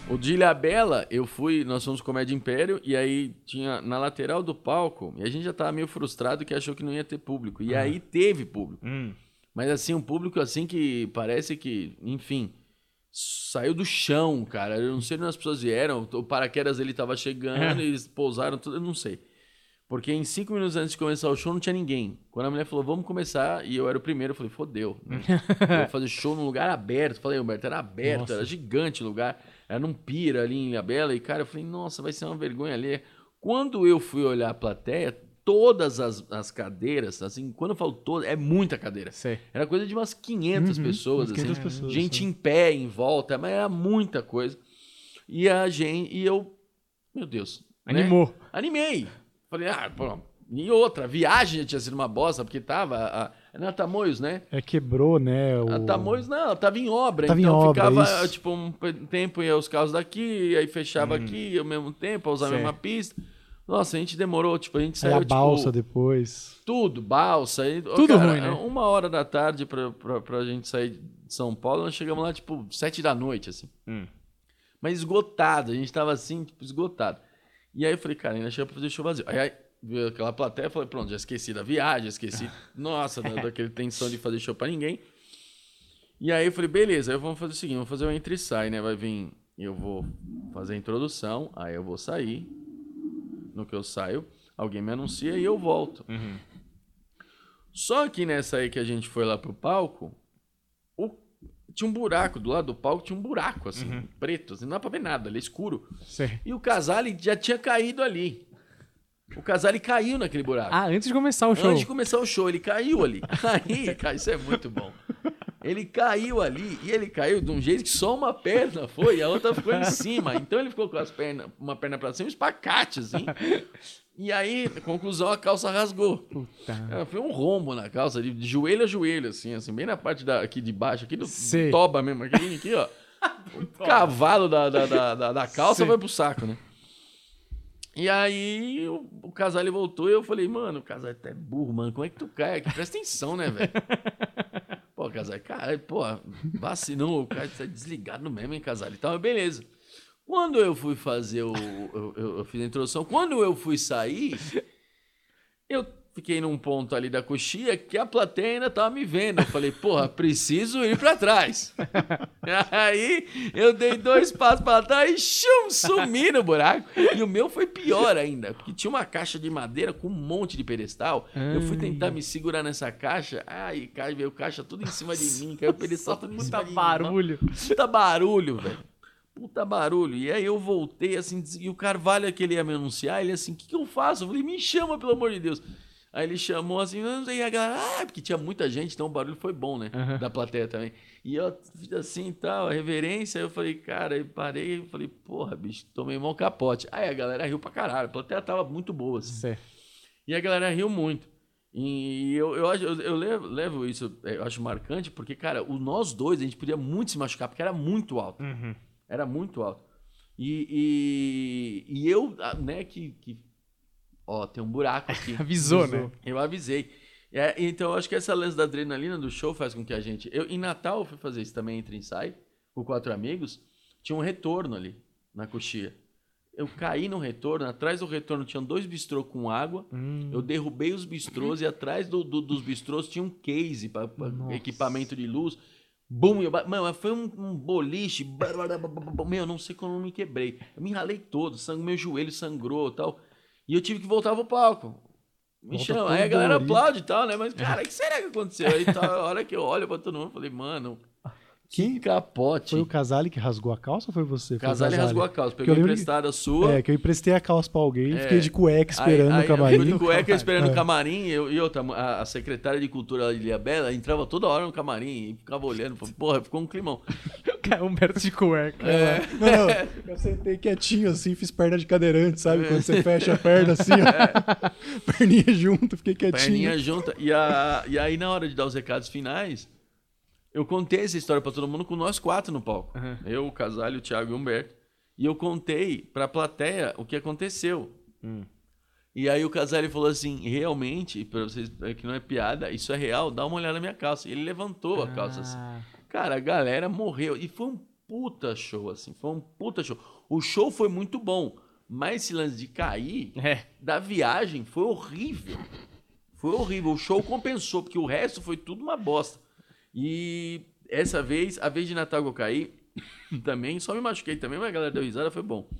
O de Ilhabela, eu fui, nós fomos Comédia Império, e aí tinha na lateral do palco, e a gente já tava meio frustrado que achou que não ia ter público. E aí teve público. Hum. Mas assim, um público assim que parece que, enfim, saiu do chão, cara. Eu não sei onde as pessoas vieram, o paraquedas dele tava chegando, É. eles pousaram, tudo, eu não sei. Porque em cinco minutos antes de começar o show não tinha ninguém. Quando a mulher falou, vamos começar, e eu era o primeiro, eu falei, fodeu. Né? Eu ia fazer show num lugar aberto. Falei, Humberto, era aberto, Nossa. era gigante o lugar. Era num pira ali em Ilhabela. E, cara, eu falei, nossa, vai ser uma vergonha ali. Quando eu fui olhar a plateia, todas as, as cadeiras, assim, quando eu falo todas, é muita cadeira. Sei. Era coisa de umas quinhentas pessoas, umas quinhentas assim, pessoas, gente sim. em pé, em volta, mas era muita coisa. E a gente, e eu, meu Deus. né? Animou. Animei. Falei, ah, pô. E outra, a viagem já tinha sido uma bosta, porque tava. A, a, na Tamoios, né? É, quebrou, né? O... A Tamoios, não, ela tava em obra. Tava em então obra, ficava, isso. tipo, um pe- tempo ia os carros daqui, aí fechava aqui ao mesmo tempo, a usar a Sei. mesma pista. Nossa, a gente demorou, tipo, a gente Aí saiu, a balsa tipo, depois. tudo, balsa. E, Tudo cara, ruim, né? Uma hora da tarde pra, pra, pra gente sair de São Paulo, nós chegamos lá, tipo, sete da noite, assim. Hum. Mas esgotado, a gente tava assim, tipo, esgotado. E aí eu falei, cara, ainda chega pra fazer show vazio. Aí, aí veio aquela plateia, eu falei, pronto, já esqueci da viagem, esqueci, nossa, da, daquele tensão de fazer show pra ninguém. E aí eu falei, beleza, aí vamos fazer o seguinte, vamos fazer o entra e sai, né? Vai vir, eu vou fazer a introdução, aí eu vou sair. No que eu saio, alguém me anuncia e eu volto. Só que nessa aí que a gente foi lá pro palco, o- tinha um buraco, do lado do palco tinha um buraco, assim, preto, assim, não dá pra ver nada, ali é escuro. Sei. E o Casale já tinha caído ali. O Casale caiu naquele buraco. Ah, antes de começar o show. Antes de começar o show, ele caiu ali. Aí, cara, isso é muito bom. Ele caiu ali e ele caiu de um jeito que só uma perna foi e a outra ficou em cima. Então ele ficou com as pernas, uma perna pra cima e um espacate, assim. E aí, conclusão, a calça rasgou. Puta. É, foi um rombo na calça, de, de joelho a joelho, assim, assim, bem na parte da, aqui de baixo, aqui do, Sei. do toba mesmo, aqui, aqui ó. O cavalo da, da, da, da, da calça Sei. foi pro saco, né? E aí o, o Casale voltou e eu falei, mano, o Casale tá burro, mano, como é que tu cai aqui? Presta atenção, né, velho? Pô, Casale, cara, pô, vacinou, o cara tá desligado mesmo, hein, Casale? Então, beleza. Quando eu fui fazer o... Eu, eu, eu fiz a introdução. Quando eu fui sair, eu fiquei num ponto ali da coxia que a plateia ainda tava me vendo. Eu falei, porra, preciso ir pra trás. Aí eu dei dois passos pra trás e chum, sumi no buraco. E o meu foi pior ainda, porque tinha uma caixa de madeira com um monte de pedestal. Eu fui tentar me segurar nessa caixa. Ai, cai, veio caixa tudo em cima de mim. Caiu o pedestal tudo em cima Puta de mim. barulho. Puta barulho, velho. Puta barulho. E aí eu voltei assim, e o Carvalho que ele ia me anunciar, ele assim, o que, que eu faço? Eu falei, me chama, pelo amor de Deus. Aí ele chamou assim, não sei, a galera, ah, porque tinha muita gente, então o barulho foi bom, né? Uhum. Da plateia também. E eu fiz assim e tal, a reverência, eu falei, cara, eu parei, eu falei, porra, bicho, tomei mão capote. Aí a galera riu pra caralho, a plateia tava muito boa, assim. Sei. E a galera riu muito. E eu, eu, acho- eu, eu levo, levo isso, eu acho marcante, porque, cara, o, nós dois, a gente podia muito se machucar, porque era muito alto. Uhum. Era muito alto. E, e, e eu, ah, né, que, que... Ó, tem um buraco aqui. Avisou, né? Eu avisei. É, então, eu acho que essa lance da adrenalina do show faz com que a gente... Eu, em Natal, eu fui fazer isso também, entre ensaio, com quatro amigos. Tinha um retorno ali, na coxia. Eu caí no retorno. Atrás do retorno tinham dois bistrô com água. Hum. Eu derrubei os bistrôs e atrás do, do- dos bistrôs tinha um case para equipamento de luz. Bum! Eu, ba- mano, foi um, um boliche. Meu, eu não sei como eu me quebrei. Eu me ralei todo, sangue, meu joelho sangrou e tal. E eu tive que voltar pro palco. Me Volta chama. todo Aí a galera dolorido. aplaude e tal, né? Mas, cara, o que será que aconteceu? Aí tá, a hora que eu olho pra todo mundo, eu falei, mano, que Quem capote. foi o Casale que rasgou a calça ou foi você? O Foi o Casale rasgou a calça. Porque Pegou eu lembro emprestada a sua. É, que eu emprestei a calça pra alguém, É. fiquei de cueca esperando aí, no camarim. Aí, eu fui de cueca esperando É. no camarim. Eu, e outra, a, a secretária de cultura de Ilhabela entrava toda hora no camarim e ficava olhando. Falei, porra, ficou um climão. Humberto de cueca. É. Não, não, eu sentei quietinho assim, fiz perna de cadeirante, sabe? Quando você fecha a perna assim, ó. Perninha junto, fiquei quietinho. Perninha junta. E, a, e aí, na hora de dar os recados finais, eu contei essa história pra todo mundo com nós quatro no palco. Uhum. Eu, o Casale, o Thiago e o Humberto. E eu contei pra plateia o que aconteceu. Hum. E aí o Casale falou assim, realmente, pra vocês, é que não é piada, isso é real, dá uma olhada na minha calça. E ele levantou a calça assim. Ah. Cara, a galera morreu. E foi um puta show, assim. Foi um puta show. O show foi muito bom, mas esse lance de cair É. da viagem foi horrível. Foi horrível. O show compensou, porque o resto foi tudo uma bosta. E essa vez, a vez de Natal que eu caí, também, só me machuquei também, mas a galera deu risada, foi bom.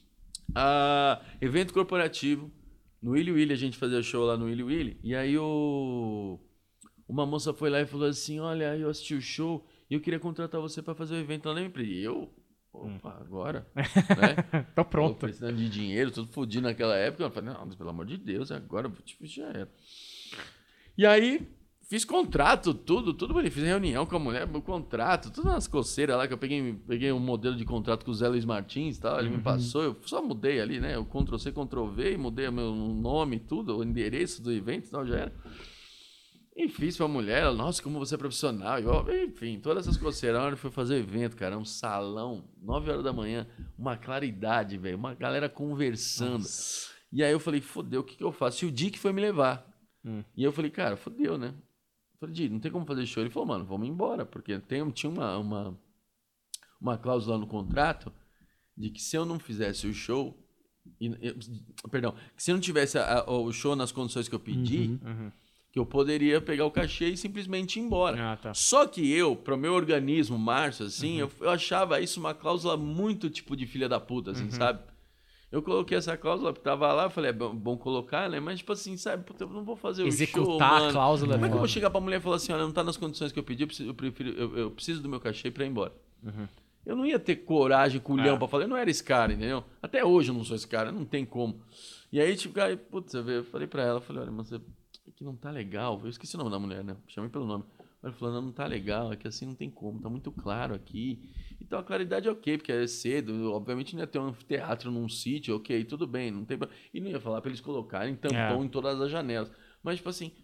Ah, evento corporativo. No Willy Willy, a gente fazia show lá no Willy Willy. E aí o... uma moça foi lá e falou assim, olha, eu assisti o show e eu queria contratar você pra fazer o evento lá na empresa. E eu, opa, agora? Né? Tô Tô pronto. precisando de dinheiro, tudo fodido naquela época. Eu falei, não, mas pelo amor de Deus, agora tipo, já era. E aí, fiz contrato, tudo, tudo bem. Fiz reunião com a mulher, meu contrato, tudo nas coceiras lá, que eu peguei, peguei um modelo de contrato com o Zé Luiz Martins e tal. Ele me passou, eu só mudei ali, né? Eu Ctrl C, Ctrl V, e mudei o meu nome, tudo, o endereço do evento e tal, já era. E fiz pra mulher, ela, nossa, como você é profissional. Eu, enfim, todas essas coceiras. Na hora que foi fazer o evento, cara, um salão, nove horas da manhã, uma claridade, velho, uma galera conversando. Nossa. E aí eu falei, fodeu, o que, que eu faço? E o Dick foi me levar. Hum. E eu falei, cara, fodeu, né? Eu falei, Dick, não tem como fazer show. Ele falou, mano, vamos embora, porque tem, tinha uma, uma, uma cláusula no contrato de que se eu não fizesse o show, e, eu, perdão, que se eu não tivesse a, a, o show nas condições que eu pedi, uhum, uhum. que eu poderia pegar o cachê e simplesmente ir embora. Ah, tá. Só que eu, pro meu organismo, Márcio, assim, uhum. eu, eu achava isso uma cláusula muito tipo de filha da puta, assim, uhum. sabe? Eu coloquei essa cláusula, porque tava lá, eu falei, é bom, bom colocar, né? Mas, tipo assim, sabe, puta, eu não vou fazer o Executar show, a mano. cláusula. Como é que eu vou chegar pra mulher e falar assim, olha, não tá nas condições que eu pedi, eu preciso, eu prefiro, eu, eu preciso do meu cachê pra ir embora. Uhum. Eu não ia ter coragem, culhão é. pra falar, eu não era esse cara, entendeu? Até hoje eu não sou esse cara, não tem como. E aí, tipo, aí, putz, eu falei pra ela, eu falei, olha, mas você... que não tá legal, eu esqueci o nome da mulher, né? Chamei pelo nome. Ela falou, não, não tá legal, é que assim não tem como, tá muito claro aqui. Então a claridade é ok, porque é cedo, obviamente não ia ter um anfiteatro num sítio, ok, tudo bem, não tem... E não ia falar pra eles colocarem tampão é. em todas as janelas. Mas, tipo assim,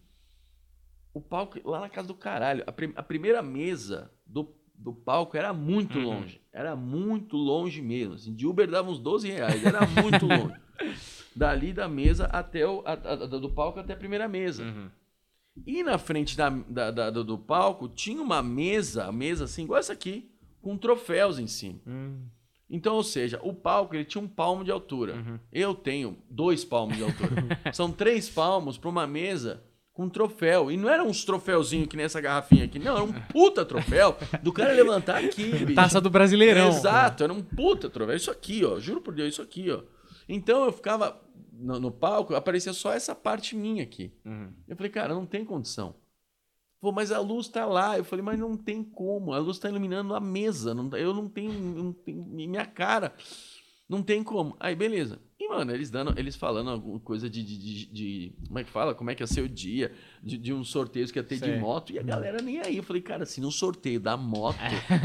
o palco, lá na casa do caralho, a, prim- a primeira mesa do, do palco era muito uhum. longe, era muito longe mesmo, assim, de Uber dava uns doze reais, era muito longe. Dali da mesa até o a, a, do palco até a primeira mesa. Uhum. E na frente da, da, da, do palco tinha uma mesa, mesa assim, igual essa aqui, com troféus em cima. Uhum. Então, ou seja, o palco ele tinha um palmo de altura. Uhum. Eu tenho dois palmos de altura. São três palmos para uma mesa com troféu. E não era uns troféuzinhos que nem essa garrafinha aqui. Não, era um puta troféu do cara levantar aqui, bicho. Taça do Brasileirão. Exato, era um puta troféu. Isso aqui, ó. Juro por Deus, isso aqui, ó. Então eu ficava no, no palco, aparecia só essa parte minha aqui. Uhum. Eu falei, cara, não tem condição. Pô, mas a luz tá lá. Eu falei, mas não tem como. A luz tá iluminando a mesa. Não, eu não tenho, não tenho... Minha cara. Não tem como. Aí, beleza. E, mano, eles dando, eles falando alguma coisa de, de, de, de... Como é que fala? Como é que ia ser o dia? De, de uns sorteios que ia ter Sei. de moto. E a galera nem aí. Eu falei, cara, se no sorteio da moto...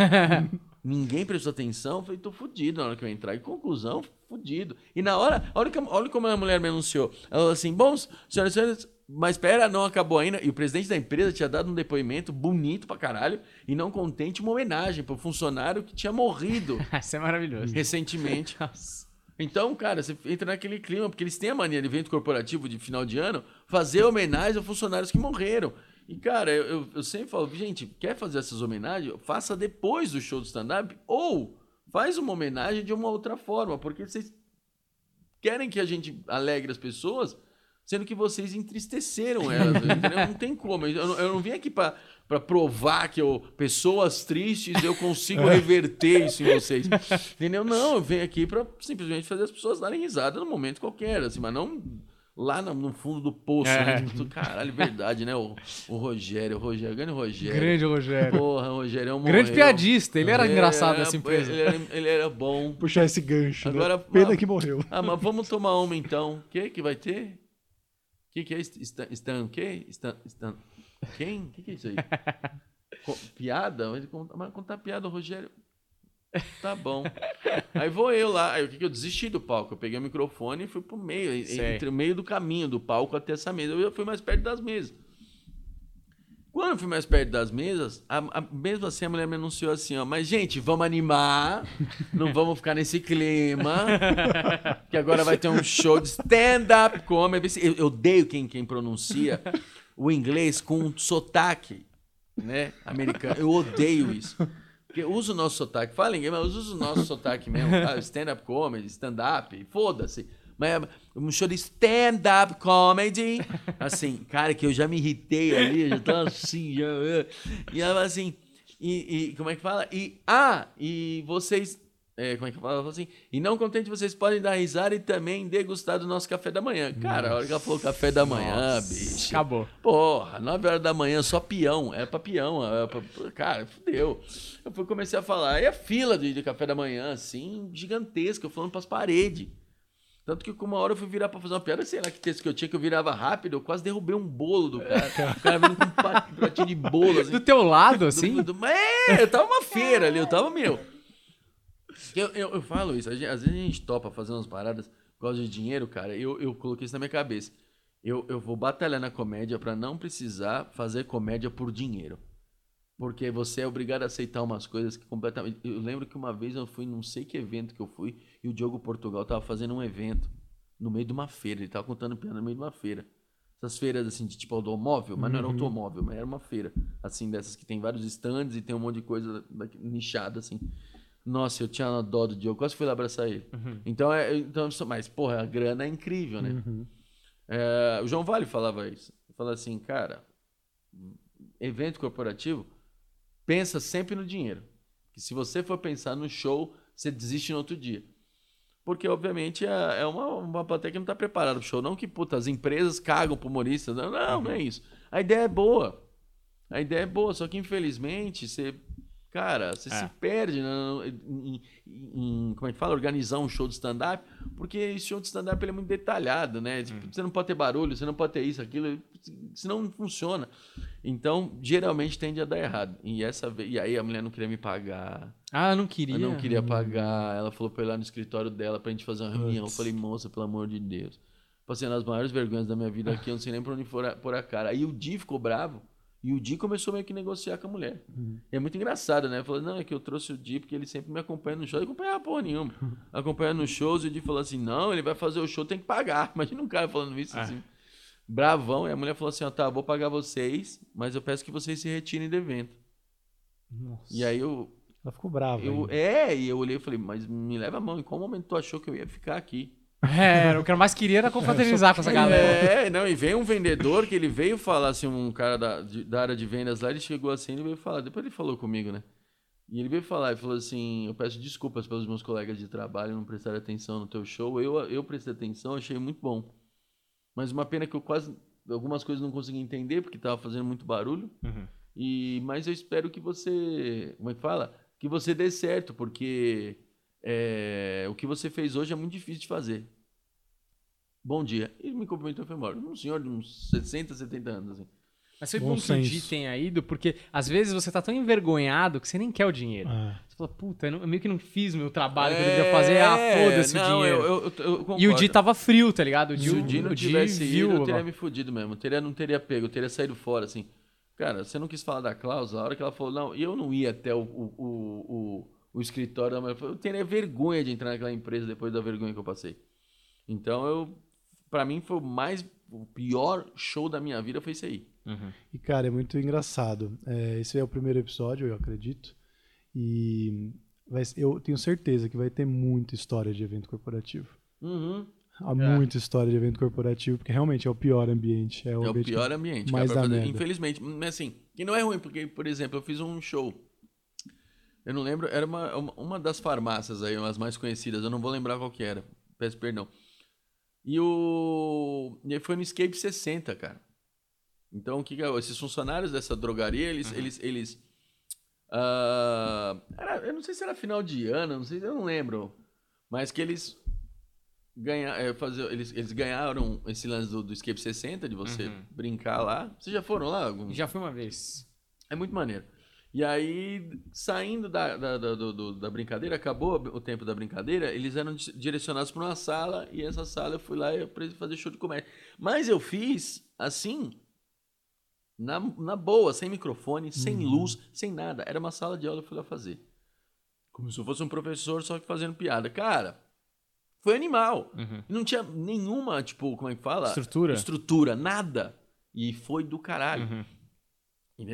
ninguém prestou atenção, eu falei, tô fudido na hora que eu entrar. E conclusão, fudido. E na hora, olha, que, olha como a mulher me anunciou. Ela falou assim, bom, senhoras e senhores, mas espera, não acabou ainda. E o presidente da empresa tinha dado um depoimento bonito pra caralho e não contente uma homenagem pro funcionário que tinha morrido. Isso é maravilhoso. Recentemente. Então, cara, você entra naquele clima, porque eles têm a mania de evento corporativo de final de ano, fazer homenagem a funcionários que morreram. E, cara, eu, eu, eu sempre falo, gente, quer fazer essas homenagens? Faça depois do show do stand-up ou faz uma homenagem de uma outra forma, porque vocês querem que a gente alegre as pessoas, sendo que vocês entristeceram elas, entendeu? Não tem como. Eu não, eu não vim aqui pra, pra provar que eu, pessoas tristes, eu consigo reverter isso em vocês, entendeu? Não, eu venho aqui pra simplesmente fazer as pessoas darem risada num momento qualquer, assim, mas não... Lá no, no fundo do poço, é. né? Caralho, verdade, né? O, o Rogério, o Rogério, grande Rogério. Grande Rogério. Porra, o Rogério é um grande piadista, ele era ele engraçado era, nessa empresa. Ele era, ele era bom. Puxar esse gancho, Agora, né? Pena mas, que morreu. Ah, mas vamos tomar uma então. O que que vai ter? O que que é? Stan, Stan o quê? Stan, Stan, quem? O que que é isso aí? Co, piada? Mas contar piada, o Rogério... Tá bom. Aí vou eu lá. Aí o que que eu desisti do palco? Eu peguei o microfone e fui pro meio, Sei. entre o meio do caminho do palco até essa mesa. Eu fui mais perto das mesas. Quando eu fui mais perto das mesas, a, a, mesmo assim a mulher me anunciou assim, ó, mas gente, vamos animar, não vamos ficar nesse clima, que agora vai ter um show de stand-up comedy. Eu, eu odeio quem, quem pronuncia o inglês com sotaque, né, americano. Eu odeio isso. Porque usa o nosso sotaque. Fala ninguém, mas usa o nosso sotaque mesmo. Tá? Stand-up comedy, stand-up, foda-se. Mas um show de stand-up comedy. Assim, cara, que eu já me irritei ali, eu já tava assim. Já, e ela assim, e, e como é que fala? E, ah, e vocês... É, como é que eu falo assim? E não contente, vocês podem dar risada e também degustar do nosso café da manhã. Cara, a hora que ela falou café da manhã, Nossa, bicho. acabou. Porra, nove horas da manhã, só peão. É pra peão. É pra... Cara, fudeu. Eu fui, comecei a falar. E a fila de, de café da manhã, assim, gigantesca, eu falando pras paredes. Tanto que uma hora eu fui virar pra fazer uma piada, sei lá que texto que eu tinha, que eu virava rápido, eu quase derrubei um bolo do cara. O cara vindo com um pratinho de bolo, assim. Do teu lado, assim? Do, do... É, eu tava numa feira ali, eu tava, meu... Eu, eu, eu falo isso, às vezes a gente topa fazer umas paradas por causa de dinheiro, cara. Eu, eu coloquei isso na minha cabeça. Eu, eu vou batalhar na comédia pra não precisar fazer comédia por dinheiro. Porque você é obrigado a aceitar umas coisas que completamente... Eu lembro que uma vez eu fui, não sei que evento que eu fui, e o Diogo Portugal tava fazendo um evento no meio de uma feira. Ele tava contando piada no meio de uma feira. Essas feiras, assim, de tipo automóvel, mas não era automóvel, mas era uma feira. Assim, dessas que tem vários stands e tem um monte de coisa nichada, assim. Nossa, eu tinha uma dó do Diogo, quase fui lá abraçar ele. Uhum. Então, é, então, mas, porra, a grana é incrível, né? Uhum. É, o João Vale falava isso. Ele falava assim, cara, evento corporativo, pensa sempre no dinheiro. Que se você for pensar no show, você desiste no outro dia. Porque, obviamente, é, é uma, uma plateia que não está preparada pro show. Não que, puta, as empresas cagam pro humorista. Não, não, uhum. não é isso. A ideia é boa. A ideia é boa, só que, infelizmente, você... Cara, você é. se perde em, em, como é que fala? Organizar um show de stand-up, porque esse show de stand-up ele é muito detalhado, né? Tipo, hum. Você não pode ter barulho, você não pode ter isso, aquilo, senão não funciona. Então, geralmente tende a dar errado. E, essa, e aí a mulher não queria me pagar. Ah, não queria? Ela não queria pagar. Ela falou pra eu ir lá no escritório dela pra gente fazer uma reunião. Putz. Eu falei, moça, pelo amor de Deus. Passei nas maiores vergonhas da minha vida aqui, eu não sei nem pra onde pôr a cara. Aí o Di ficou bravo. E o Di começou meio que a negociar com a mulher. Uhum. E é muito engraçado, né? Falou, não, é que eu trouxe o Di porque ele sempre me acompanha no show. Ele acompanhava porra nenhuma. Acompanha nos shows e o Di falou assim, não, ele vai fazer o show, tem que pagar. Imagina um cara falando isso é. assim. Bravão. E a mulher falou assim, ó, tá, vou pagar vocês, mas eu peço que vocês se retirem do evento. Nossa. E aí eu... Ela ficou brava. Eu, é, e eu olhei e falei, mas me leva a mão. Em qual momento tu achou que eu ia ficar aqui? É, o que eu mais queria era confraternizar com essa galera. É, não, e veio um vendedor que ele veio falar, assim, um cara da, de, da área de vendas lá, ele chegou assim, ele veio falar, depois ele falou comigo, né? E ele veio falar, ele falou assim, eu peço desculpas pelos meus colegas de trabalho não prestarem atenção no teu show, eu, eu prestei atenção, achei muito bom. Mas uma pena que eu quase, algumas coisas não consegui entender, porque tava fazendo muito barulho, uhum. e, mas eu espero que você, como é que fala? Que você dê certo, porque... É, o que você fez hoje é muito difícil de fazer. Bom dia. E me cumprimentou e foi embora. Um senhor de uns sessenta, setenta anos. Assim. Mas foi bom, bom que o Di tenha ido, porque às vezes você tá tão envergonhado que você nem quer o dinheiro. Ah. Você fala, puta, eu, não, eu meio que não fiz o meu trabalho é, que eu deveria fazer. Ah, foda-se o dinheiro. Eu, eu, eu, eu e o Di tava frio, tá ligado? O Di, Se o Di não o tivesse viu, ido, eu teria me fudido mesmo. Eu teria, não teria pego, eu teria saído fora, assim. Cara, você não quis falar da cláusula, a hora que ela falou, não, e eu não ia até o... o, o, o o escritório da mulher, eu teria vergonha de entrar naquela empresa depois da vergonha que eu passei. Então, eu, pra mim, foi o mais, o pior show da minha vida foi esse aí. Uhum. E, cara, é muito engraçado. É, esse é o primeiro episódio, eu acredito. E vai, eu tenho certeza que vai ter muita história de evento corporativo. Uhum. Há é. muita história de evento corporativo, porque realmente é o pior ambiente. É o, é o ambiente pior ambiente. Mais da fazer, infelizmente. Mas assim, e não é ruim, porque, por exemplo, eu fiz um show. Eu não lembro, era uma, uma das farmácias aí, umas mais conhecidas, eu não vou lembrar qual que era, peço perdão. E o... E foi no Escape sessenta, cara. Então, o que, que é? Esses funcionários dessa drogaria, eles... Uhum. eles, eles uh... era, eu não sei se era final de ano, não sei, eu não lembro. Mas que eles, ganha, é, fazer, eles, eles ganharam esse lance do, do Escape sessenta, de você uhum. brincar lá. Vocês já foram lá? Algum? Já fui uma vez. É muito maneiro. E aí, saindo da, da, da, do, da brincadeira, acabou o tempo da brincadeira, eles eram direcionados para uma sala, e essa sala eu fui lá para fazer show de comédia. Mas eu fiz assim, na, na boa, sem microfone, sem uhum. luz, sem nada. Era uma sala de aula, eu fui lá fazer. Como se eu fosse um professor, só que fazendo piada. Cara, foi animal. Uhum. Não tinha nenhuma, tipo, como é que fala? Estrutura. Estrutura, nada. E foi do caralho. Uhum. Entendeu?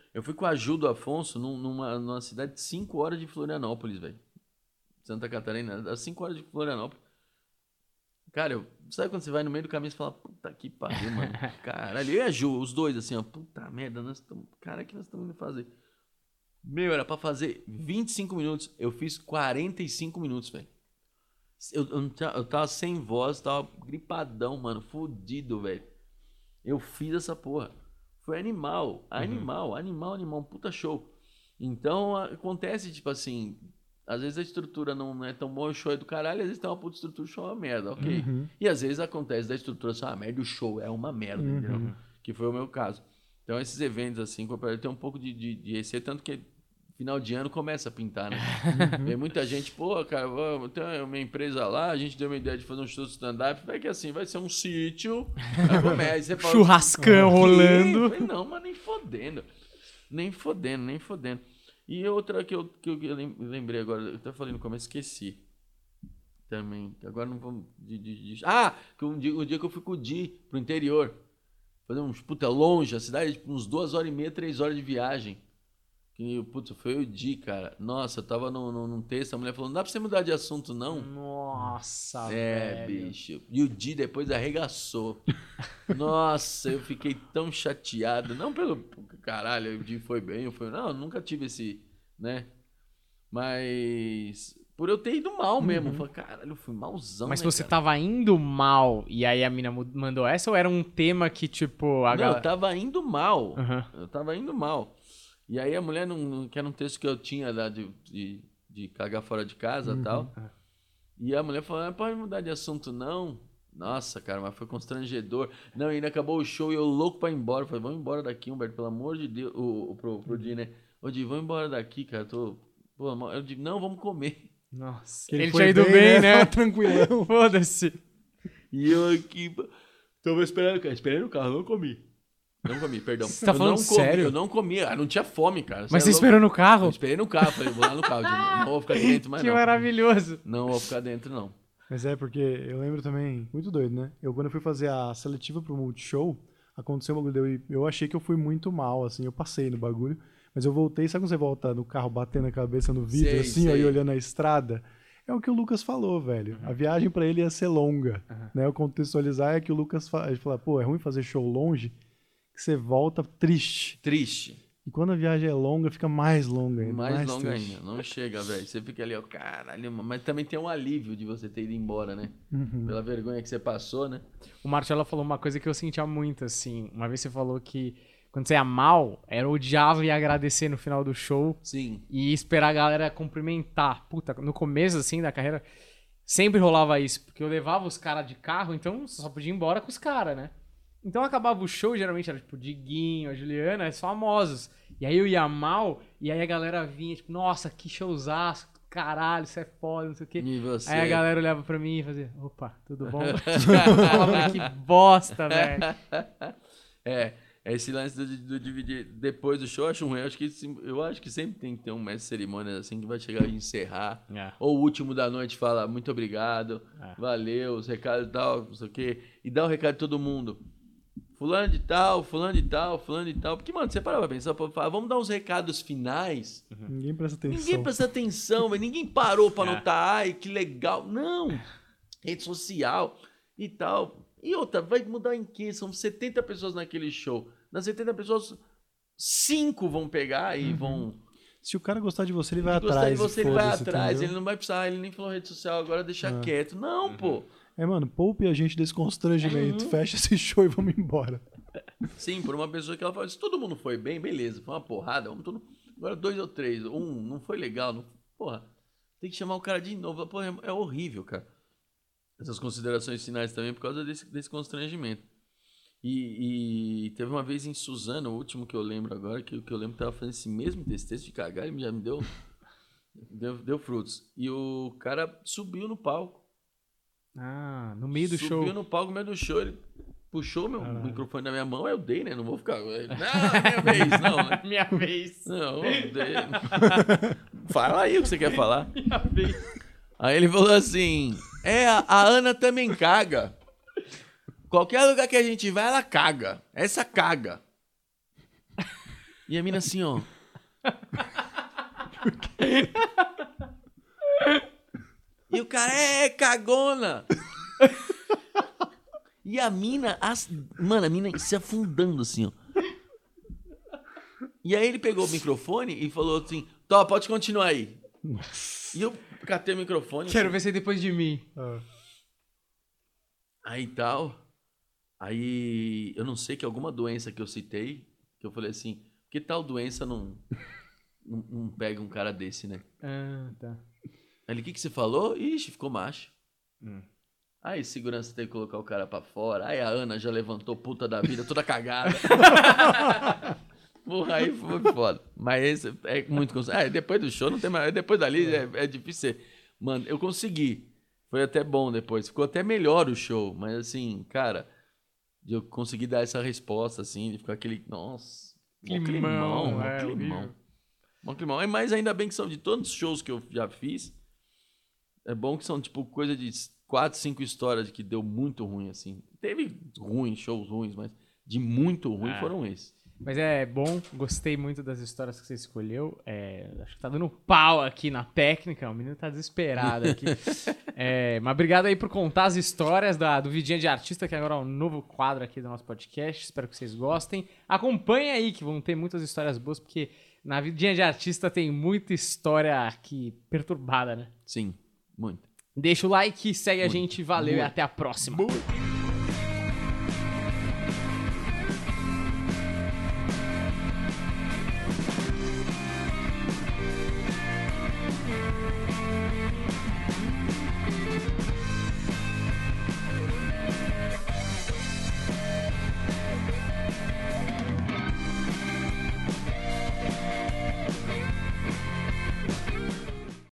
Eu fui com a Ju do Afonso num- numa, numa cidade de cinco horas de Florianópolis, velho. Santa Catarina, às cinco horas de Florianópolis. Cara, eu, sabe quando você vai no meio do caminho e fala, puta que pariu, mano. Caralho, eu e a Ju, os dois, assim, ó, puta merda, nós estamos. Cara, o que nós estamos indo fazer? Meu, era pra fazer vinte e cinco minutos. Eu fiz quarenta e cinco minutos, velho. Eu, eu, não tinha- eu tava sem voz, tava gripadão, mano, fudido, velho. Eu fiz essa porra. Foi animal, animal, animal, animal, um puta show. Então acontece, tipo assim, às vezes a estrutura não é tão boa, o show é do caralho, às vezes tem uma puta estrutura, o show é uma merda, ok. E às vezes acontece da estrutura ser uma merda e o show é uma merda, entendeu? Que foi o meu caso. Então esses eventos assim, tem um pouco de, de, de receio, tanto que final de ano começa a pintar, né? Tem muita gente, pô, cara, vamos, tem uma empresa lá, a gente deu uma ideia de fazer um show de stand-up, vai que assim, vai ser um sítio, aí começa, você fala, Churrascão "O quê?" rolando. Eu falei, não, mas nem fodendo. Nem fodendo, nem fodendo. E outra que eu, que eu lembrei agora, eu até falei no começo, esqueci. Também. Agora não vamos. De, de, de... Ah! Que um dia, um dia que eu fui com o Di pro interior. Fazer uns puta longe, a cidade, tipo, uns duas horas e meia, três horas de viagem. Que, putz, foi o Di, cara. Nossa, eu tava num, num, num texto, a mulher falou, não dá pra você mudar de assunto, não? Nossa, É, velho. bicho. E o Di depois arregaçou. Nossa, eu fiquei tão chateado. Não pelo caralho, o Di foi bem, eu fui. Não, eu nunca tive esse, né? Mas por eu ter ido mal mesmo. Falei, caralho, eu fui malzão. Mas né, você cara? tava indo mal e aí a mina mu- mandou essa ou era um tema que, tipo, a Não, galera... eu tava indo mal. Aham. Eu tava indo mal. E aí a mulher, não, não- que era um texto que eu tinha lá de, de, de cagar fora de casa e tal. E a mulher falou, ah, pode mudar de assunto não? Nossa, cara, mas foi constrangedor. Não, ainda acabou o show e eu louco pra ir embora. Eu falei, vamos embora daqui, Humberto, pelo amor de Deus. O, o, pro, pro Di, né? Ô, Di, vamos embora daqui, cara. Tô... Pô, mal- eu digo, não, vamos comer. Nossa. Que Ele, foi tinha ido bem, né? Tava tranquilão. Foda-se. E eu aqui... Tava esperando, cara. Esperei no carro, não comi. Não comi, perdão. Você tá eu falando não comi, sério? Eu não comi, ah, não tinha fome, cara. Mas você é louco. esperou no Eu carro? esperei no carro, falei, vou lá no carro. Digo, não vou ficar aqui dentro mais Que não. maravilhoso. Não vou ficar dentro, não. Mas é porque eu lembro também, muito doido, né? Eu quando eu fui fazer a seletiva pro Multishow, aconteceu um bagulho, deu e eu achei que eu fui muito mal, assim, eu passei no bagulho, mas eu voltei, sabe quando você volta no carro batendo a cabeça no vidro, Sei, assim, ó, sei. e olhando a estrada? É o que o Lucas falou, velho. A viagem pra ele ia ser longa, né? Eu contextualizar é que o Lucas fala, ele fala, pô, é ruim fazer show longe, que você volta triste. Triste. E quando a viagem é longa, fica mais longa ainda. Mais, Mais, longa triste. ainda. Não chega, velho. Você fica ali, ó, caralho. Mas também tem um alívio de você ter ido embora, né? Uhum. Pela vergonha que você passou, né? O Marcelo falou uma coisa que eu sentia muito, assim. Uma vez você falou que quando você ia mal, era odiava e agradecer no final do show Sim. e esperar a galera cumprimentar. Puta, no começo, assim, da carreira, sempre rolava isso. Porque eu levava os caras de carro, então só podia ir embora com os caras, né? Então acabava o show, geralmente era tipo o Diguinho, a Juliana, os famosos. E aí eu ia mal, e aí a galera vinha, tipo, nossa, que showzaço, caralho, isso é foda, não sei o quê. E você? Aí a galera olhava pra mim e fazia, opa, tudo bom? Falava, que bosta, velho. É, esse lance do, do dividir depois do show, eu acho ruim. Eu acho, que, sim- eu acho que sempre tem que ter um mestre de cerimônias assim que vai chegar e encerrar. É. Ou o último da noite fala muito obrigado, É. valeu, os recados e tal, não sei o quê. E dá o recado de todo mundo. Fulano de tal, fulano de tal, fulano de tal. Porque, mano, você parava pra pensar, pô, fala, vamos dar uns recados finais. Ninguém presta atenção. Ninguém presta atenção, velho. Ninguém parou pra É. notar, ai, que legal. Não. Rede social e tal. E outra, vai mudar em quê? São setenta pessoas naquele show. Das setenta pessoas, cinco vão pegar e vão... Se o cara gostar de você, ele vai gostar atrás. de você, ele vai foda-se, atrás. entendeu? Ele não vai precisar, ele nem falou rede social, agora deixa É. quieto. Não, pô. É, mano, poupe a gente desse constrangimento. Uhum. Fecha esse show e vamos embora. Sim, por uma pessoa que ela fala, se todo mundo foi bem, beleza, foi uma porrada, vamos todo... agora dois ou três, um, não foi legal, não... porra, tem que chamar o cara de novo, porra, é, é horrível, cara. Essas considerações finais também por causa desse, desse constrangimento. E, e teve uma vez em Suzano, o último que eu lembro agora, que, que eu lembro que tava fazendo esse mesmo texto, texto de cagar, ele já me deu, deu, deu frutos. E o cara subiu no palco. Ah, no meio do Subiu show. no palco, no meio do show, ele puxou meu microfone da minha mão, eu dei, né? Não vou ficar. Não, minha vez, não, né? Minha vez. Não, eu dei. Fala aí o que você quer falar. Minha vez. Aí ele falou assim: é, a, a Ana também caga. Qualquer lugar que a gente vai, ela caga. Essa caga. E a mina assim, ó. E o cara é cagona. E a mina, as... mano, a mina se afundando assim, ó. E aí ele pegou o microfone e falou assim, Tó, pode continuar aí. E eu catei o microfone. Quero assim, ver você depois de mim. Aí tal. Aí eu não sei que alguma doença que eu citei, que eu falei assim, que tal doença não, não, não pega um cara desse, né? Ah, tá. Aí ele, o que, que você falou? Ixi, ficou macho. Hum. Aí segurança tem que colocar o cara pra fora. Aí a Ana já levantou puta da vida, toda cagada. Porra, aí foi foda. Mas esse é muito... cons- É, depois do show não tem mais... Depois dali é, é difícil ser... Mano, eu consegui. Foi até bom depois. Ficou até melhor o show. Mas assim, cara... de eu conseguir dar essa resposta, assim, de ficar aquele... Nossa... mó Climão, climão, mó é, climão. horrível. Mó climão. É, mas ainda bem que são de todos os shows que eu já fiz. É bom que são, tipo, coisa de quatro, cinco histórias que deu muito ruim, assim. Teve ruins, shows ruins, mas de muito ruim Ah. foram esses. Mas é bom, gostei muito das histórias que você escolheu. É, acho que tá dando pau aqui na técnica, o menino tá desesperado aqui. É, mas obrigado aí por contar as histórias da, do Vidinha de Artista, que agora é um novo quadro aqui do nosso podcast. Espero que vocês gostem. Acompanhe aí, que vão ter muitas histórias boas, porque na Vidinha de Artista tem muita história aqui perturbada, né? Sim, muito. Deixa o like, segue a Muito, gente, valeu e muito. até a próxima. Muito.